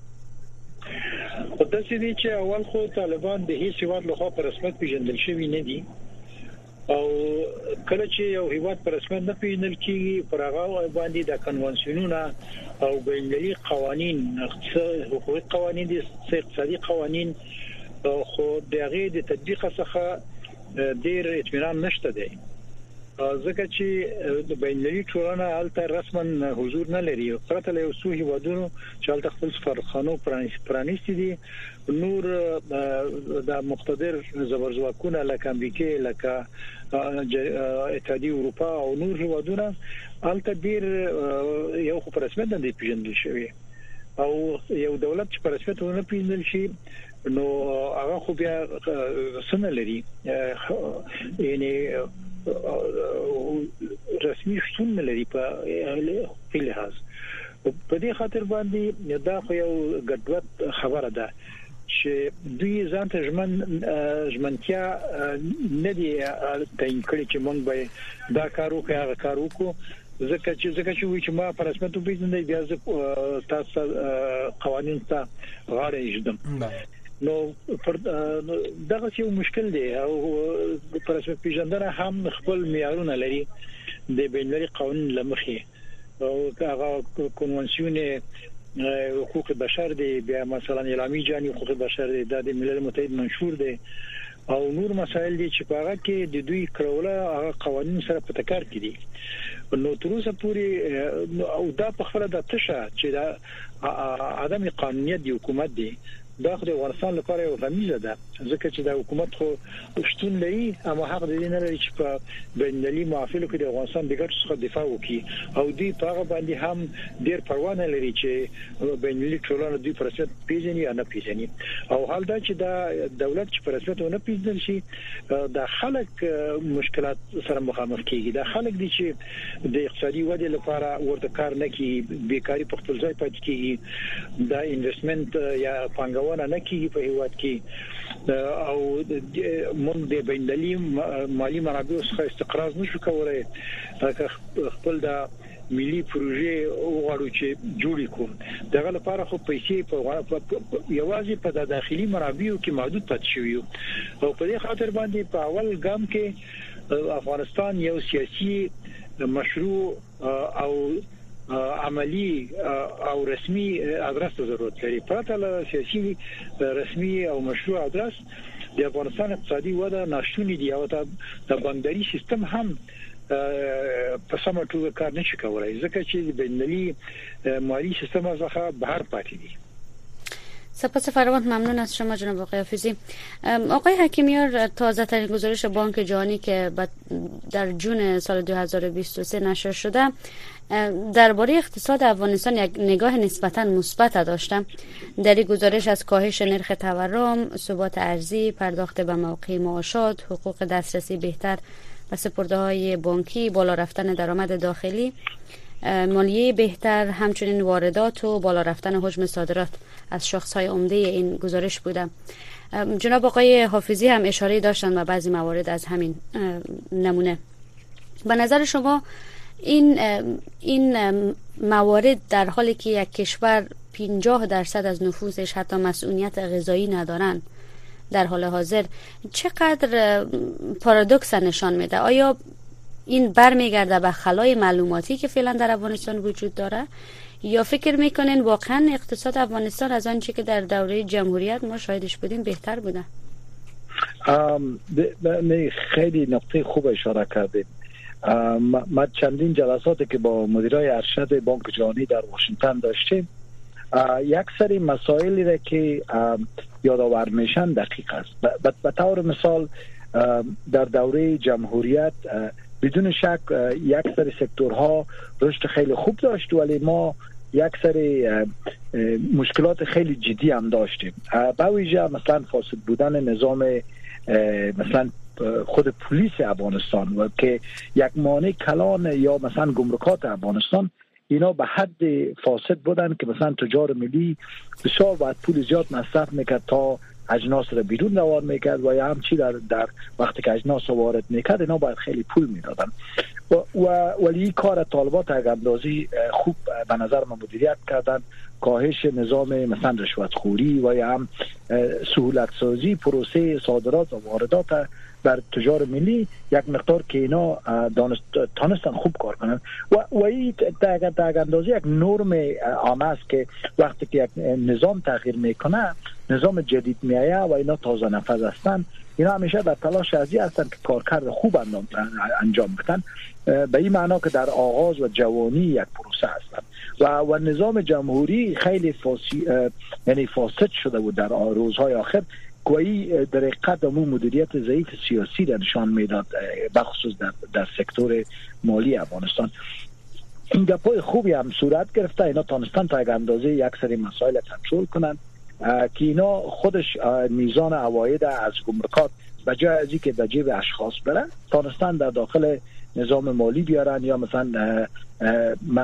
خو داسې دي چې اول خو طالبان د هیڅ هیواد لخوا په رسمیت پیژندل شوي نه دي او کله چې یو هیواد په رسمیت نه پیژندل کیږي پر هغه باندې د کنوانسیونونو او بین‌المللي قوانین حقوقي قوانین دي اقتصادي قوانین خو دغه د تطبیق څخه ډیر اطمینان نشته دی ځکه چې د بین‌المللي ټولنه الته رسما حضور نه لري. پرته له یو هیوادونو چې الته خپل سفارتخانو پرانیستي دي، نور د مقتدر زبرځواکونه لکه امریکا لکه اتحادیه اروپا او نور هیوادونه الته ډیر یو خو په رسمیت نه پیژندل شوی او یو دولت چې په رسمیت نه پیژندل شي نو هغه خو بیا سن لري یعنی رسمي شتون لري په لحاظ. په دې خاطر باندې دا خو یو ګډوډ خبره ده چې دوی ځان ته ژمن ژمنتیا نه دی تعین کړی چې موږ به دا کار وکړو هغه کار وکړو ځکه چې ځکه چې وی چې ما په رسمیت پیژندې بیا ز تاسو قوانين ته غاړه ایږدم نو دغه یو مشکل دی او په رسمیت پیژندنه هم خپل معیارونه لري د بینالمللي قوانین لمخې او هغه کنوانسیون حقوق بشر دی بیا مثلا اعلامیه جهانی حقوق بشر دی د ملل متحد منشور دی او نور مسائل دي چې په هغه کې د دوی کړوله هغه قوانين سره په تکرار کړي نو تر اوسه پورې او دا په خپل د تشه چې دا عدم قانونیت دی حکومت دی داخل افغانستان لپاره یو غمیزه ده ځکه چې د حکومت خو شتون لري اما حق دې نه لري چې په بینالمللي محافلو کې د افغانستان د ګټو څخه دفاع وکړي او دوی په هغه باندې هم ډیر پروا نه لري چې بینالمللي ټولنه دوی پر اساس پیژني یا نه پیژني او حال دا چې دا دولت چې پر اساس نه پیژنل شي د خلک مشکلات سره مخامخ کیږي د خلک دي چې د اقتصادي ودې لپاره ورته کار نه کوي بیکاری په خپل ځای پاتې کیږي دا انویسټمنت یا پانګونه نه کیږي په هیواد کې او موږ د بینالمللي مالی منابعو څخه استقراض نشو کولای خپل د ملي پروژې وغواړو چې جوړې کوم دغه لپاره خو پیسې په یوازې په داخلي منابعو کې محدود پاتې شوی او په دې خاطر باندې په اول ګام کې افغانستان یو سیاسي مشروع او عملی او رسمي ادرس ته ضرورت لري پرته له سیاسي رسمي او مشروع ادرس د افغانستان اقتصادي وده ناشونی دی او د بانکداري سیستم هم په سمه توګه کار نشي کولای ځکه چې د بینالمللي مالی سیستم څخه بهر پاتې دي. سپاس فراوان، ممنون از شما جناب آقای حافظی. آقای حکیمیار، تازه ترین گزارش بانک جهانی که در جون سال دو هزار و بیست و سه نشر شده درباره اقتصاد افغانستان یک نگاه نسبتاً مثبت داشتم. در این گزارش از کاهش نرخ تورم، ثبات ارزی، پرداخت به موقع معاشات، حقوق دسترسی بهتر و سپرده‌های بانکی، بالا رفتن درآمد داخلی، مالیه بهتر، همچنین واردات و بالا رفتن حجم صادرات از شاخص‌های عمده این گزارش بوده. جناب آقای حافظی هم اشاره داشتن و بعضی موارد از همین نمونه. به نظر شما این این موارد در حالی که یک کشور پنجاه درصد از نفوسش حتی مسئولیت غذایی ندارن در حال حاضر چقدر پارادوکس نشان میده؟ آیا این برمیگرده به خلای معلوماتی که فعلا در افغانستان وجود داره یا فکر میکنین واقعا اقتصاد افغانستان از آنچه که در دوره جمهوریت ما شاهدش بودیم بهتر بوده؟ خیلی نقطه خوب اشاره کردیم. ما چندین جلساتی که با مدیرای ارشد بانک جهانی در واشنگتن داشتیم یک سری مسائلی را که یادآور میشن دقیق است. به طور مثال در دوره جمهوریت بدون شک یک سری سکتورها رشد خیلی خوب داشت ولی ما یک سری مشکلات خیلی جدی هم داشتیم. با ویژه مثلا فاسد بودن نظام مثلا خود پلیس افغانستان و که یک مانع کلان یا مثلا گمرکات افغانستان اینا به حد فاسد بودن که مثلا تجار ملی بسیار باید پول زیاد مصرف میکرد تا اجناس را بیرون روان میکرد و یا همچی در در وقتی که اجناس وارد میکرد اینا باید خیلی پول میدادن و, و ولی کار طالبات اندازی خوب به نظر من مدیریت کردن. کاهش نظام مثلا رشوتخوری و یا هم سهولت سازی پروسه صادرات و واردات بر تجار ملی یک مقدار که اینا دانستن خوب کار کنن و و این در اندازه یک نرم عام است که وقتی که یک نظام تغییر میکنه نظام جدید میایه و اینا تازه نفذ هستن اینا همیشه در تلاش ازی هستن که کارکرد خوب انجام بدن به این معنا که در آغاز و جوانی یک پروسه هستن و و نظام جمهوری خیلی فاسی یعنی فاسد شده بود در روزهای آخر کوی در حقیقت امون مدیریت ضعیف سیاسی در نشان میداد بخصوص در, در سکتور مالی افغانستان. این گپای خوبی هم صورت گرفته اینا تانستان تا یک اندازه یک سری مسائل کنترل کنن که اینا خودش میزان عواید از گمرکات به جای از اینکه به جیب اشخاص برن تانستان در داخل نظام مالی بیارن یا مثلا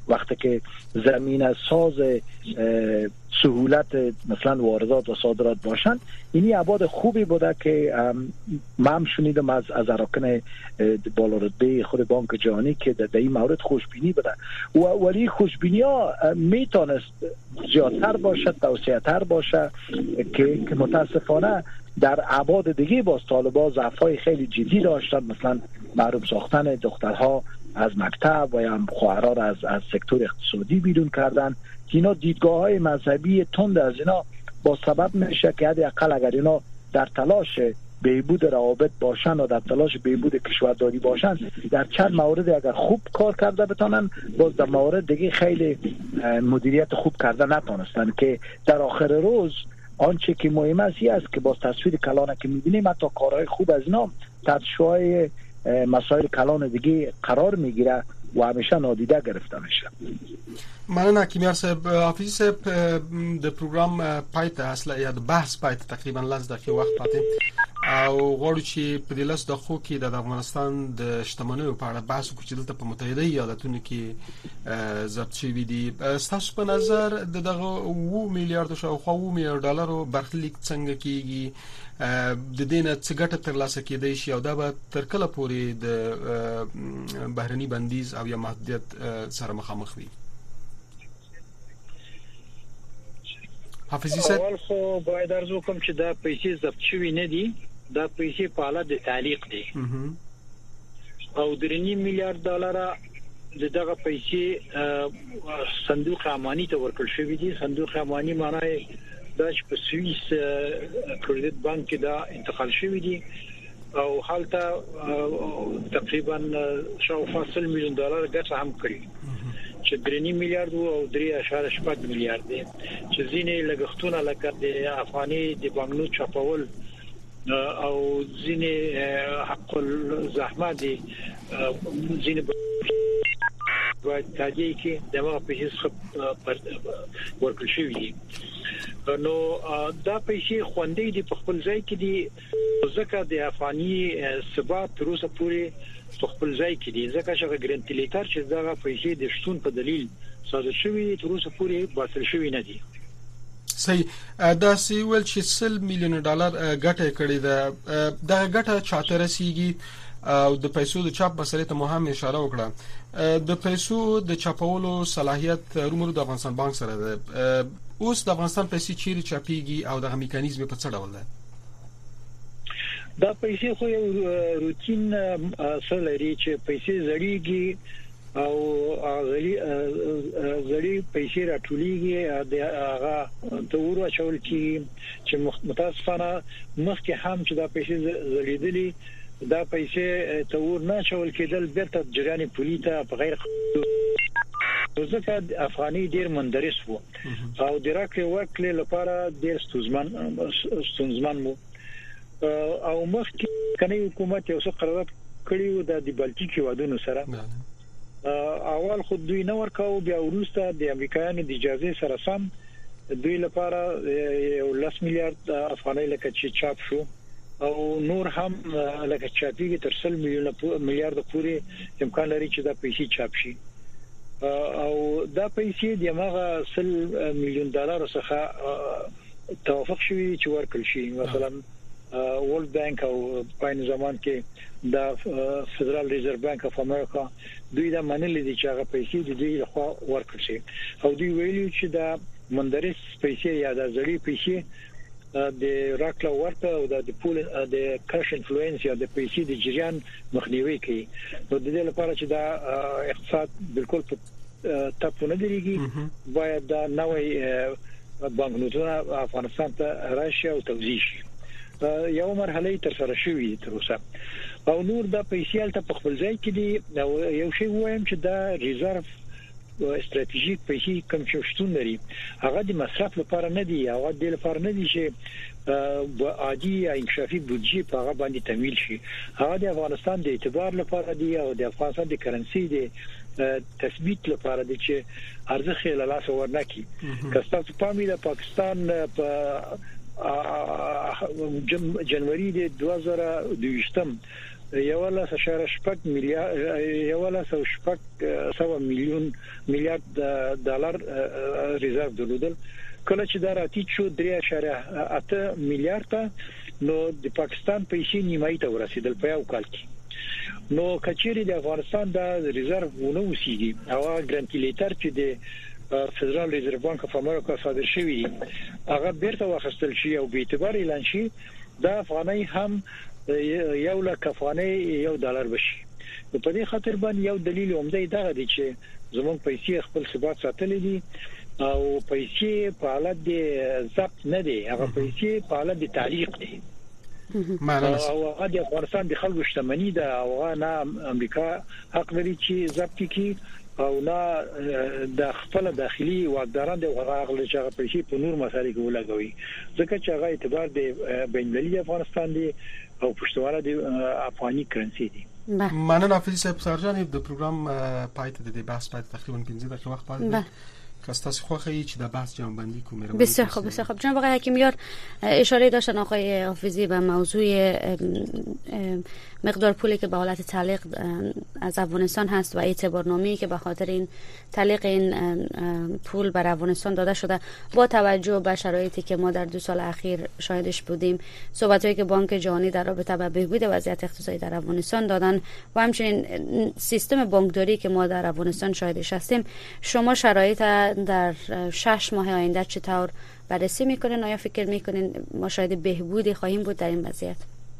وقتی که زمینه ساز سهولت مثلا واردات و صادرات باشن، اینی ابعاد خوبی بوده که من شنیدم از از اراکن بالارتبه خود بانک جهانی که در این مورد خوشبینی بوده و ولی خوشبینی ها میتونست زیادتر باشه، توسعه تر باشه که که متاسفانه در ابعاد دیگه باز طالبان ضعف‌های خیلی جدی داشتن، مثلا محروم ساختن دخترها از مکتب و یا خواهرها را از از سکتور اقتصادی بیرون کردن. اینا دیدگاه‌های مذهبی تند از اینا با سبب میشه که حداقل اگر اینا در تلاش بهبود روابط باشن و در تلاش بهبود کشورداری باشن، در چند مورد اگر خوب کار کرده بتونن، باز در مورد دیگه خیلی مدیریت خوب کرده نتونستن که در آخر روز آنچه که مهم است است که باز تصویر کلانه که می‌بینیم حتی کارهای خوب از اینا تحت شعاع مسائل کلان دیگه قرار میگیره و همیشه نادیده گرفته میشه. مننه کیمیار صاحب. حافظ صاحب د پروګرام پای ته اصله یا د بحث پای ته تقریبا لس دقیقې وخت پاتې او غواړو چې په دې لس دقیقو کې د افغانستان د شتمنیو په اړه بحث وکړو چې دلته په متحده ایالاتونو کې ضبط شوی دي. ستاسو په نظر د دغه اوه میلیارډ شاوخوا اوه میلیارډ ډالرو برخلیک څنګه کیږي؟ د دې نه څه ګټه ترلاسه کېدای شي او دا به تر کله پورې د بهرني بندیز او یا محدودیت سره مخامخ وي؟ حافظي صاحب، اول خو باید عرض وکړم چې دا پیسې ضبط شوي نه دي، دا پیسې په حالت د تعلیق دي او درې نیم میلیارډ ډالر د دغه پیسې صندوق امانی ته ورکړل شوي دي. صندوق امانی معنی دا چې په سویس کریډټ بانک کې دا انتقال شوي دي او حالته تقریبا شاوخوا سل میلیون ډالر ګټه هم کړې چې درې نیم میلیارډ او درې اعشاریه شپږ میلیارډ دي چې ځینې لګښتونه لکه د افغاني د بانکنوټ چاپول او ځینې حق الزحمه دي ځینې باید تادیه کې دغه پیسې ورکړل شوي دي. نو دا پیسې خوندې دي په خپل ځای کې دي ځکه د افغاني ثبات تر اوسه پورې په خپل ځای کې دي ځکه چې ګرانټي لیټر چې دغه پیسې د شتون په دلیل صادر شوی تر اوسه پورې باطل شوی نه دي. صحیح. دا سی ول چې سل میلیون ډالر ګټه کړې ده، دا ګټه چاته رسیږي او د پیسو د چاپ مسلې ته مهم اشاره وکړه. د پیسو د چاپولو صلاحیت رومرو د افغانستان بانک سره ده. اوس د افغانستان پیسې چیرې چاپیږي او دغه میکانیزم په څه ډول ده؟ دا پیسې خو یو روتین اصل لري چې پیسې زړیږي او غلي زړی پیسې راټولېږي د هغه تور اچول کی چې متاسفانه مخکې هم چې دا پیسې زړېدلې دا پیسې تور نه چول کېدل بیرته جریان پولی ته په غیر ځکه افغاني ډیر مندرس وو او دراکه ورکړل لپاره ډیر ستونزمن ستونزمن وو او مخکې کني حکومت یو څه قرارداد کړی و د بلټیک هیوادونو سره اول خو دوی نه ورکاو بیا وروسته د امریکایانو د اجازه سره سم دوی لپاره یو لس میلیارډ افغانۍ لکه چې چاپ شو او نور هم لکه چاپیږي تر سل میلیون میلیارډ پورې امکان لري چې دا پیسې چاپ شي او دا پیسې د هغه سل میلیون ډالر څخه توافق شوی چې ورکړل شي. مثلا ورلد بانک او په زمان کې د فدرال ریزرو بانک اف امریکا دوی دا منلي دي چې هغه پیسې د دوی لخوا ورکړل شي او دوی ویلي چې دا مندرس پیسې یا د زړی پیسې د راکړه ورته او د پول د کاش انفلوئنس یا د پیسې د جریان مخنیوي کوي. نو د دې لپاره چې دا اقتصاد بالکل ټاپونه دیږي باید دا نوې بانکنوټونه افغانستان ته راشي او توزیع شي. یو مرحله تر سره شوې تر اوسه او نور دا پیسې ته په خپل ځای کې دي. یو شی وایم چې دا ریزرو استراتیژیک پیسې کوم چې شتون لري هغه د مصرف لپاره نه دی، هغه د لپاره نه دي چې عادي انکشافي بودجه په هغه باندې تمویل شي. هغه د افغانستان د اعتبار لپاره دی او د افغانستان د کرنسي د تثبیت لپاره دی چې ارزښت یې له لاسه ورنکړي. که تاسو په د پاکستان په جنوري د دوه زره دوه یو لاس اشاره شپږ میلیارډ یو لاس شپږ سو میلیون میلیارډ ډالر ریزرو درلودل کله چې دا راتی شو درې اشاره اته میلیارډ نو د پاکستان پیسې نیمایي ته ورسېدل په یو کال کې نو کچېری د افغانستان د ریزرو ونه وسیږي او ګرانټي لیټر چې د فدرال ریزرو بانک اف امریکا صادر شوی هغه بیرته واخیستل شي او به اعتبار اعلان شي د افغاني هم یو لک افغاني یو ډالر بشي په دې خاطر باندې یو دلیل عمده دی دی چې زموږ پیسې خپل ثبات ساتلې دي او پیسې په حالت د ضبط نه دي هغه پیسې په حالت د تعلیق دي او هغه د افغانستان د خلکو شتمنۍ ده او نه امریکا حق لري چې ضبط کړي او نه د خپل داخلي واکداران د غواړل چې هغه پیسې په نور مسایل کې ولګوي ځکه چې هغه اعتبار د بین‌المللي افغانستان دی او پښتوانه د افغاني کرنسي دي. مننه حافظ صاحب سرجان د پروګرام پایته د بحث پای تقریبا پنځه دقیقې وخت پاتې کاستاس خوخه چی در بحث جنبندی کو میره. بسیار خوب بسیار خوب. جناب آقای حکیمیار اشاره داشتن آقای حافظی به موضوع مقدار پولی که به حالت تعلیق از افغانستان هست و اعتبارنامه‌ای که به خاطر این تعلیق این پول بر افغانستان داده شده با توجه به شرایطی که ما در دو سال اخیر شاهدش بودیم، صحبت‌هایی که بانک جهانی در رابطه با بهبود وضعیت اقتصادی در افغانستان دادن و همچنین سیستم بانکداری که ما در افغانستان شاهدش هستیم، شما شرایط در شش ماه آینده چطور بررسی میکنین؟ آیا فکر میکنین ما شاید بهبودی خواهیم بود در این وضعیت؟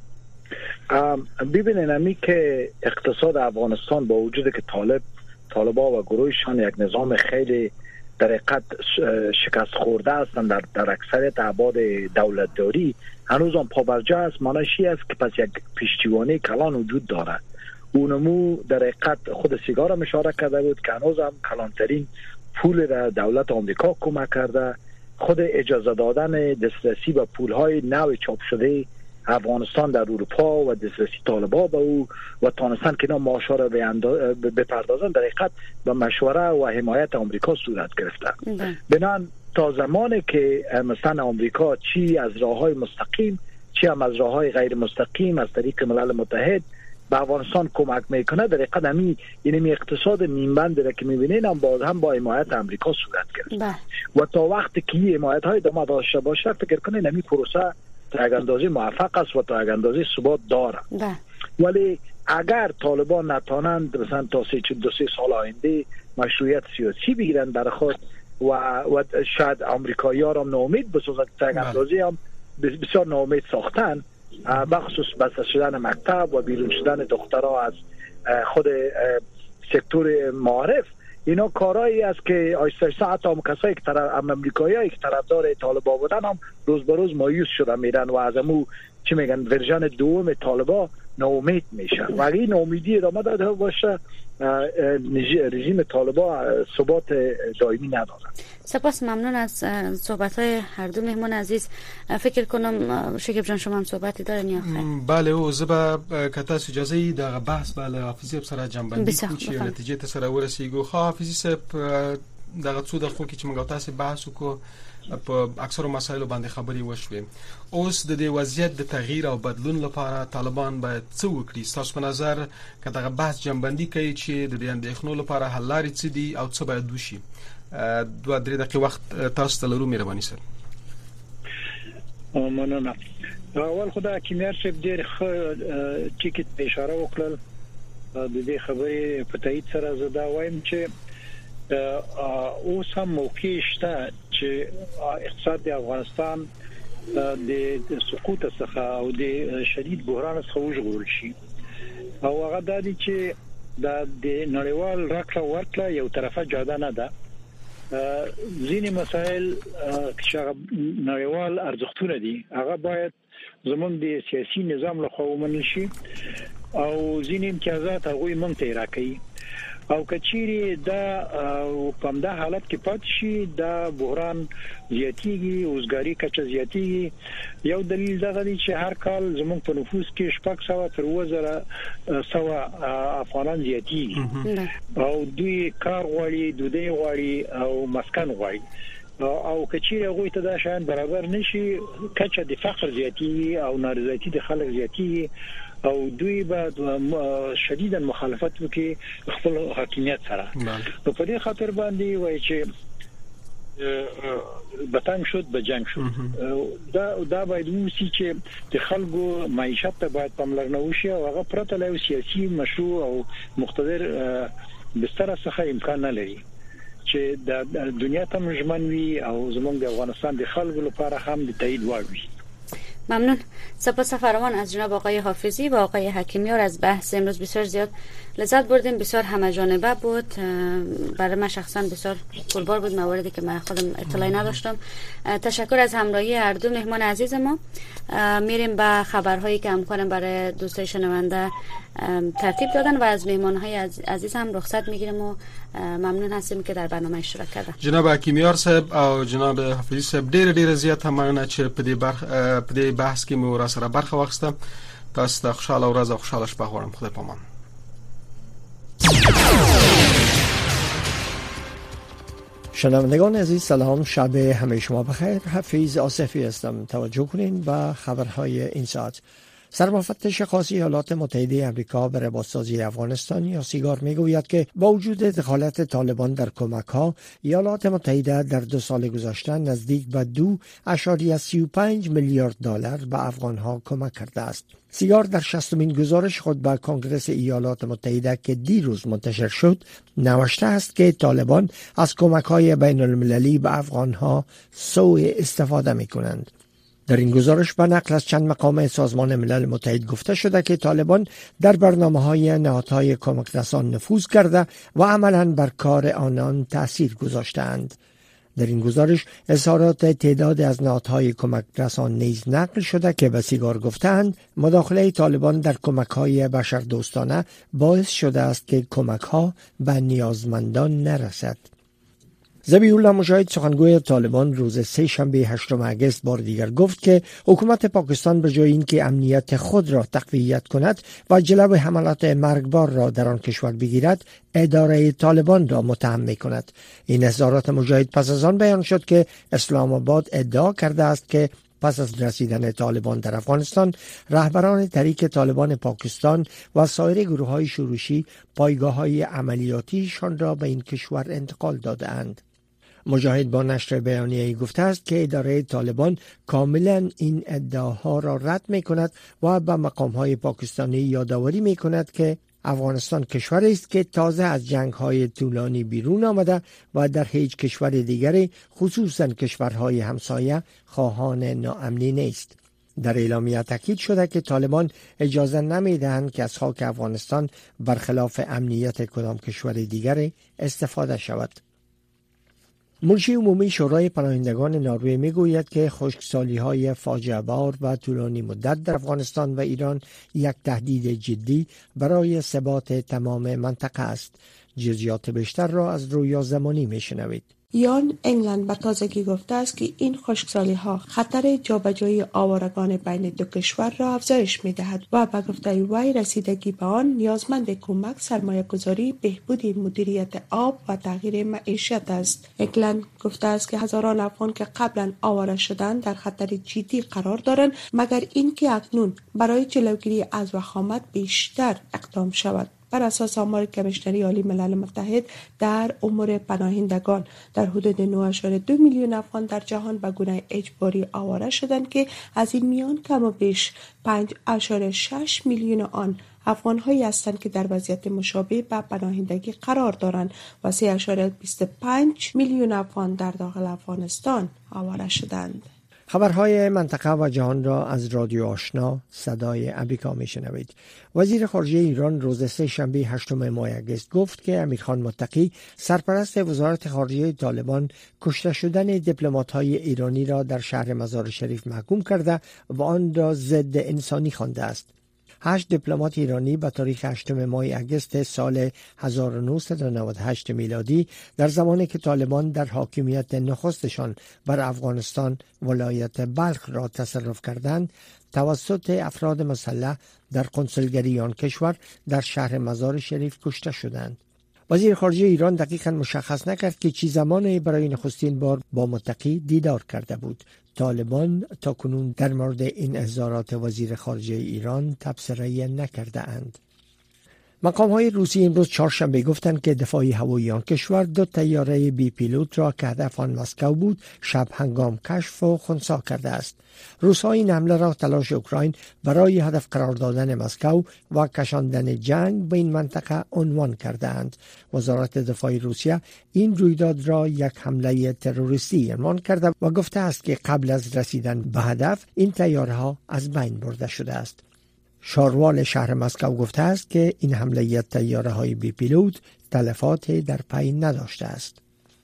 ببینین امی که اقتصاد افغانستان با وجود که طالب طالبا و گروهشان یک نظام خیلی در حقیقت شکست خورده هستند در در اکثریت ابعاد دولتداری هنوز هم پابرجا است. معنیش است که پس یک پشتیبانی کلان وجود دارد. اونمو در حقیقت خود سیگار هم اشاره کرده بود که هنوز هم کلانترین پول را دولت آمریکا کمک کرده. خود اجازه دادن دسترسی به پولهای نو چاپ شده افغانستان در اروپا و دسترسی طالبا به او و تانستن که اینا معاشا را بپردازن در حقیقت به مشوره و حمایت آمریکا صورت گرفته. بنان تا زمانی که مثلا آمریکا چی از راههای مستقیم چی هم از راههای غیر مستقیم از طریق ملل متحد به افغانستان کمک میکنه در حقیقت همین اینمی اقتصاد نیمبند را که میبینین هم باز هم با حمایت امریکا صورت گرفته و تا وقتی که این حمایت های ادامه داشته باشه فکر کنین همین پروسه تا یک اندازه موفق است و تا یک اندازه ثبات داره. ولی اگر طالبان نتانند مثلا تا سه دو سه سال آینده مشروعیت سیاسی بگیرن برای خود و و شاید آمریکایی‌ها را ناامید بسازن تا یک اندازه هم بسیار ناامید ساختن بخصوص بسته شدن مکتب و بیرون شدن دخترها از خود سکتور معارف، اینا کارهایی است که آیسته ساعت هم کسایی که طرف امریکایی‌ها که طرفدار طالبان بودن هم روز به روز مایوس شدن میرن و از امو چی میگن ورژن دوم طالبان ناامید میشن و اگه این امیدی ادامه داده باشه رژیم طالبان ثبات دائمی نداره. سپاس ممنون از صحبت‌های هر دو مهمان عزیز. فکر کنم شکیب جان شما هم صحبتی دارین یا خیر؟ بله او زبا کتا اجازه در بحث بله حافظی سره جنبندی کوچی نتیجه ته سره ورسیږو. خو حافظی صاحب دغه څو دقیقو کې چې موږ تاسو بحث وکړو په اکثر مسایلو باندې خبري وشوي. اوس د دې وضعیت د تغییر او بدلون لپاره طالبان باید څه وکړي؟ تاسو په نظر که دغه بحث جنبندی کوي چې د دې اندېښنو لپاره حل لارې څه دي او څه باید وشي؟ دوه درې دقیقې وخت تاسو ته لرو مهرباني سره. مننه. اول خدای کیمیار صاحب ډېر ښه ټیکټ اشاره وکړل. د دې خبرې په تایید سره زه دا وایم چې اوس هم موقع شته چې اقتصاد افغانستان د سقوط څخه او د شدید بحران څخه وژغورل شي او هغه د دې چې د نړیوال راکړه ورکړه یو طرفه جاده نه ده. ځینې مسائل چې نړیوال ارزښتونه دي هغه باید زموږ د سیاسي نظام له خوا ومنل شي او ځینې امتیازات هغوی موږ ته راکړي او کچيري دا په همدا حالت کې پات شي دا بحران زیاتیږي اوسګاری کچه زیاتیږي. یو دلیل دا دی چې هر کال زموږ په نفوس کې شپږ سوه تر اووه زره سوه افغانان زیاتیږي او دوی کار غواړي، دوی غواړي او مسکن غواړي. او کچیر هغه ته دا شان برابر نشي کچه د فقر زیاتی او نارضایتی د خلک زیاتی او دوی به شدیدا مخالفت وکي خپل حاکمیت سره نو په دې خاطر باندې وایي چې بتنګ شد به جنگ شد دا دا باید موسی چې د خلکو معیشت ته باید پاملرنه وشي او هغه پرته له سیاسي مشروع او مقتدر بستر څخه امکان نه لري چې د دنیا ته مجمنوي او زمونږ د افغانستان د خلکو لپاره هم د تایید وړ وي. ممنون. سپاس فراوان از جناب آقای حافظی و آقای حکیمیار از بحث امروز. بسیار زیاد لذت بردیم، بسیار همه جانبه بود، برای من شخصا بسیار پربار بود، مواردی که من خودم اطلاعی نداشتم. تشکر از همراهی هر دو مهمان عزیز ما. میریم به خبرهایی که همکارم برای دوستای شنونده ترتیب دادن و از مهمانهای عزیز هم رخصت میگیریم و ممنون هستیم که در برنامه اشتراک کردن. جناب حکیمیار صاحب او جناب حافظی صاحب ډېر ډېر زیات همغه چې په دې برخ په دې بحث کې مو را سره برخه واخیسته. تاسو ته خوشاله ورځ او خوشاله شپه غواړم. خدای پامان. شنوندگان عزیز سلام، شب همه شما بخیر. حفیظ آصفی هستم. توجه کنین به خبرهای این ساعت. سرمفتش خاص ایالات متحده آمریکا برای بازسازی افغانستان یا سیگار میگوید که با وجود دخالت طالبان در کمک‌ها، ایالات متحده در دو سال گذشته نزدیک به دو اشاریه سی و پنج میلیارد دلار به افغانها کمک کرده است. سیگار در شصتمین گزارش خود به کنگره ایالات متحده که دیروز منتشر شد نوشته است که طالبان از کمک‌های بین المللی به افغانها سوء استفاده می‌کنند. در این گزارش به نقل از چند مقام سازمان ملل متحد گفته شده که طالبان در برنامه‌های نهادهای کمک رسان نفوذ کرده و عملاً بر کار آنان تأثیر گذاشته‌اند. در این گزارش اظهارات تعداد از نهادهای کمک رسان نیز نقل شده که به سیگار گفتند مداخله طالبان در کمک‌های بشردوستانه باعث شده است که کمک‌ها به نیازمندان نرسد. ذبیح الله مجاهد سخنگوی طالبان روز سه شنبه هشتم اگست بار دیگر گفت که حکومت پاکستان به جای اینکه امنیت خود را تقویت کند و جلو حملات مرگبار را در آن کشور بگیرد، اداره طالبان را متهم می‌کند. این اظهارات مجاهد پس از آن بیان شد که اسلام آباد ادعا کرده است که پس از رسیدن طالبان در افغانستان، رهبران تحریک طالبان پاکستان و سایر گروه‌های شورشی پایگاه‌های عملیاتیشان را به این کشور انتقال داده‌اند. مجاهد با نشر بیانیه‌ای گفته است که اداره طالبان کاملا این ادعاها را رد می‌کند و به مقام‌های پاکستانی یادآوری می‌کند که افغانستان کشوری است که تازه از جنگ‌های طولانی بیرون آمده و در هیچ کشور دیگری خصوصاً کشورهای همسایه خواهان ناامنی نیست. در اعلامیه تاکید شده که طالبان اجازه نمی‌دهند که از خاک افغانستان برخلاف امنیت کدام کشور دیگری استفاده شود. منشی عمومی شورای پناهندگان نروژ میگوید که خشکسالی‌های فاجعه بار و طولانی مدت در افغانستان و ایران یک تهدید جدی برای ثبات تمام منطقه است. جزئیات بیشتر را از رویا زمانی میشنوید. یان انگلند به تازگی گفته است که این خشکسالی‌ها خطر جابجایی آوارگان بین دو کشور را افزایش می‌دهد و به گفته وی رسیدگی به آن نیازمند کمک، سرمایه‌گذاری، بهبود مدیریت آب و تغییر معیشت است. انگلند گفته است که هزاران افغان که قبلا آواره شدند در خطر جدی قرار دارند مگر اینکه اکنون برای جلوگیری از وخامت بیشتر اقدام شود. بر اساس آمار کمیشنری عالی ملل متحد در امور پناهندگان در حدود نه اشاره دو میلیون افغان در جهان به گونه اجباری آواره شدند که از این میان کم و بیش پنج اشاره شش میلیون آن افغان‌هایی هستند که در وضعیت مشابه به پناهندگی قرار دارند و سه اشاره بیست و پنج میلیون افغان در داخل افغانستان آواره شدند. خبرهای منطقه و جهان را از رادیو آشنا صدای امریکا میشنوید. وزیر خارجه ایران روز سه شنبه هشتم ماه اگست گفت که امیرخان متقی سرپرست وزارت خارجه طالبان کشته شدن دیپلمات‌های ایرانی را در شهر مزار شریف محکوم کرده و آن را ضد انسانی خوانده است. هشت دیپلمات ایرانی به تاریخ هشتم ماه اگست سال هزار و نهصد و نود و هشت میلادی در زمانی که طالبان در حاکمیت نخستشان بر افغانستان ولایت بلخ را تصرف کردند، توسط افراد مسلح در کنسولگری آن کشور در شهر مزار شریف کشته شدند. وزیر خارجه ایران دقیقاً مشخص نکرد که چه زمانی برای نخستین بار با متقی دیدار کرده بود. طالبان تا کنون در مورد این اظهارات وزیر خارجه ایران تبصره نکرده اند. مقام های روسی امروز چهارشنبه گفتند که دفاع هوایی آن کشور دو طیاره بی پیلوت را که هدف آن مسکو بود شب هنگام کشف و خنثی کرده است. روس‌ها این حمله را تلاش اوکراین برای هدف قرار دادن مسکو و کشاندن جنگ به این منطقه عنوان کردند. وزارت دفاع روسیه این رویداد را یک حمله تروریستی عنوان کرده و گفته است که قبل از رسیدن به هدف این طیاره‌ها از بین برده شده است. شاروال شهر مسکو گفته است که این حمله طیاره‌های بی پیلوت تلفات در پی نداشته است.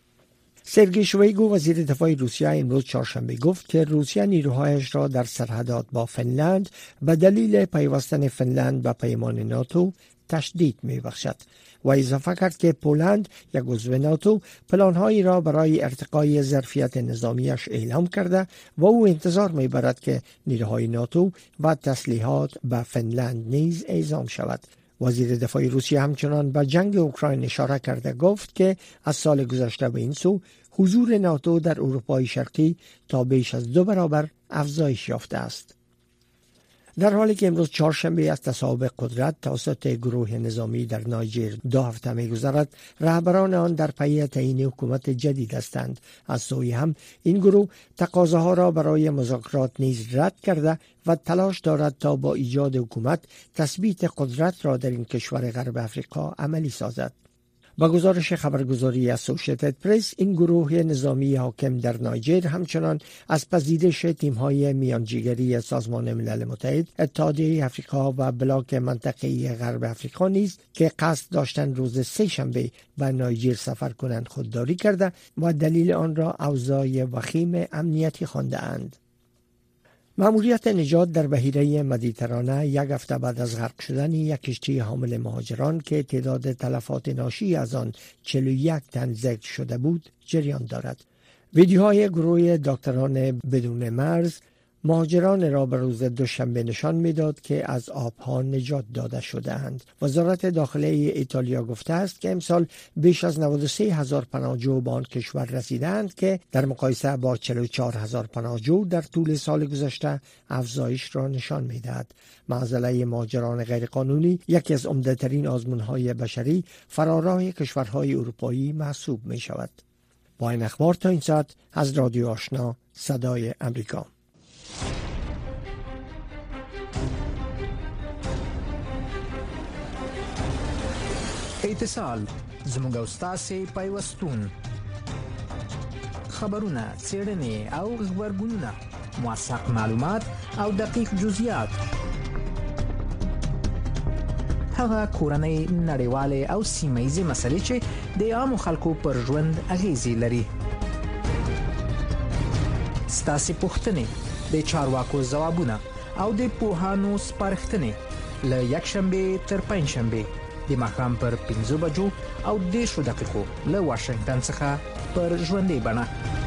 سرگئی شویگو وزیر دفاع روسیه امروز چهارشنبه گفت که روسیه نیروهایش را در سرحدات با فنلند به دلیل پیوستن فنلند به پیمان ناتو تشدید می‌بخشد و اضافه کرد که پولند یک عضو ناتو پلان‌هایی را برای ارتقای ظرفیت نظامیش اعلام کرده و او انتظار می‌برد که نیروهای ناتو و تسلیحات به فنلند نیز اعزام شود. وزیر دفاع روسیه همچنان به جنگ اوکراین اشاره کرده گفت که از سال گذشته به این سو حضور ناتو در اروپای شرقی تا بیش از دو برابر افزایش یافته است. در حالی که امروز چهارشنبه از تصاحب قدرت توسط گروه نظامی در نایجر دو هفته می‌گذرد، رهبران آن در پی تعیین حکومت جدید هستند. از سوی هم این گروه تقاضاها را برای مذاکرات نیز رد کرده و تلاش دارد تا با ایجاد حکومت تثبیت قدرت را در این کشور غرب افریقا عملی سازد. با گزارش خبرگزاری اسوسییتد پرس، این گروه نظامی حاکم در نایجر همچنان از پذیرش تیم‌های میانجیگری سازمان ملل متحد، اتحادیه افریقا و بلاک منطقه‌ای غرب افریقا نیز که قصد داشتن روز سه شنبه به نایجر سفر کنند خودداری کرده و دلیل آن را اوضاع وخیم امنیتی خوانده اند. مأموریت نجات در بحیره مدیترانه یک هفته بعد از غرق شدن یک کشتی حامل مهاجران که تعداد تلفات ناشی از آن چهل و یک تن ذکر شده بود جریان دارد. ویدیوهای گروه دکتران بدون مرز مهاجران را به روز دوشنبه نشان میداد که از آبها نجات داده شده اند. وزارت داخله ایتالیا گفته است که امسال بیش از نود و سه هزار پناهجو به آن کشور رسیدند که در مقایسه با چهل و چهار هزار پناهجو در طول سال گذشته افزایش را نشان میدهد. معضله مهاجران غیرقانونی یکی از عمده‌ترین آزمون‌های بشری فراراه کشورهای اروپایی محسوب می شود. با این اخبار تا این ساعت از رادیو آشنا صدای امریکا. اتصال زموږ او ستاسې پیوستون، خبرونه، څېړنې او غبرګونونه، موثق معلومات او دقیق جزئیات، هغه کورنۍ، نړیوالې او سیمه‌ییزې مسلې چې د عامو خلکو پر ژوند اغیزې لري. ستاسې پوښتنې، د چارواکو ځوابونه او د پوهانو سپارښتنې له یکشنبې تر پنجشنبې د ماښام پر پنځو بجو او دېرشو دقیقو له واشنګټن څخه پر ژوندۍ بڼه.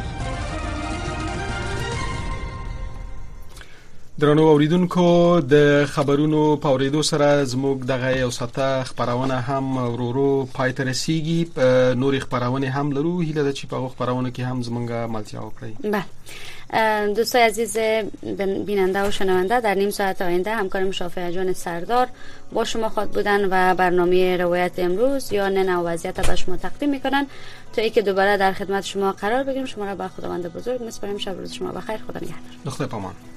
درنو اوریدونکو، د خبرونو په اورېدو سره زموږ دغه یو ساعته خبرونه هم ورورو پای ته رسیږي. نورې خبرونه هم لرو، هیله ده چې په هغو خبرونه کې هم زموږ ملتیا وکړئ. بله دوستای عزیز بیننده و شنونده، در نیم ساعت آینده همکارم شافعه جان سردار با شما خواهد بودن و برنامه روایت امروز یا نه و وضعیت به شما تقدیم میکنن تا اینکه دوباره در خدمت شما قرار بگیریم. شما را به خداوند بزرگ میسپاریم. شب روز شما بخیر. خدا نگهدار. نقطه پامان.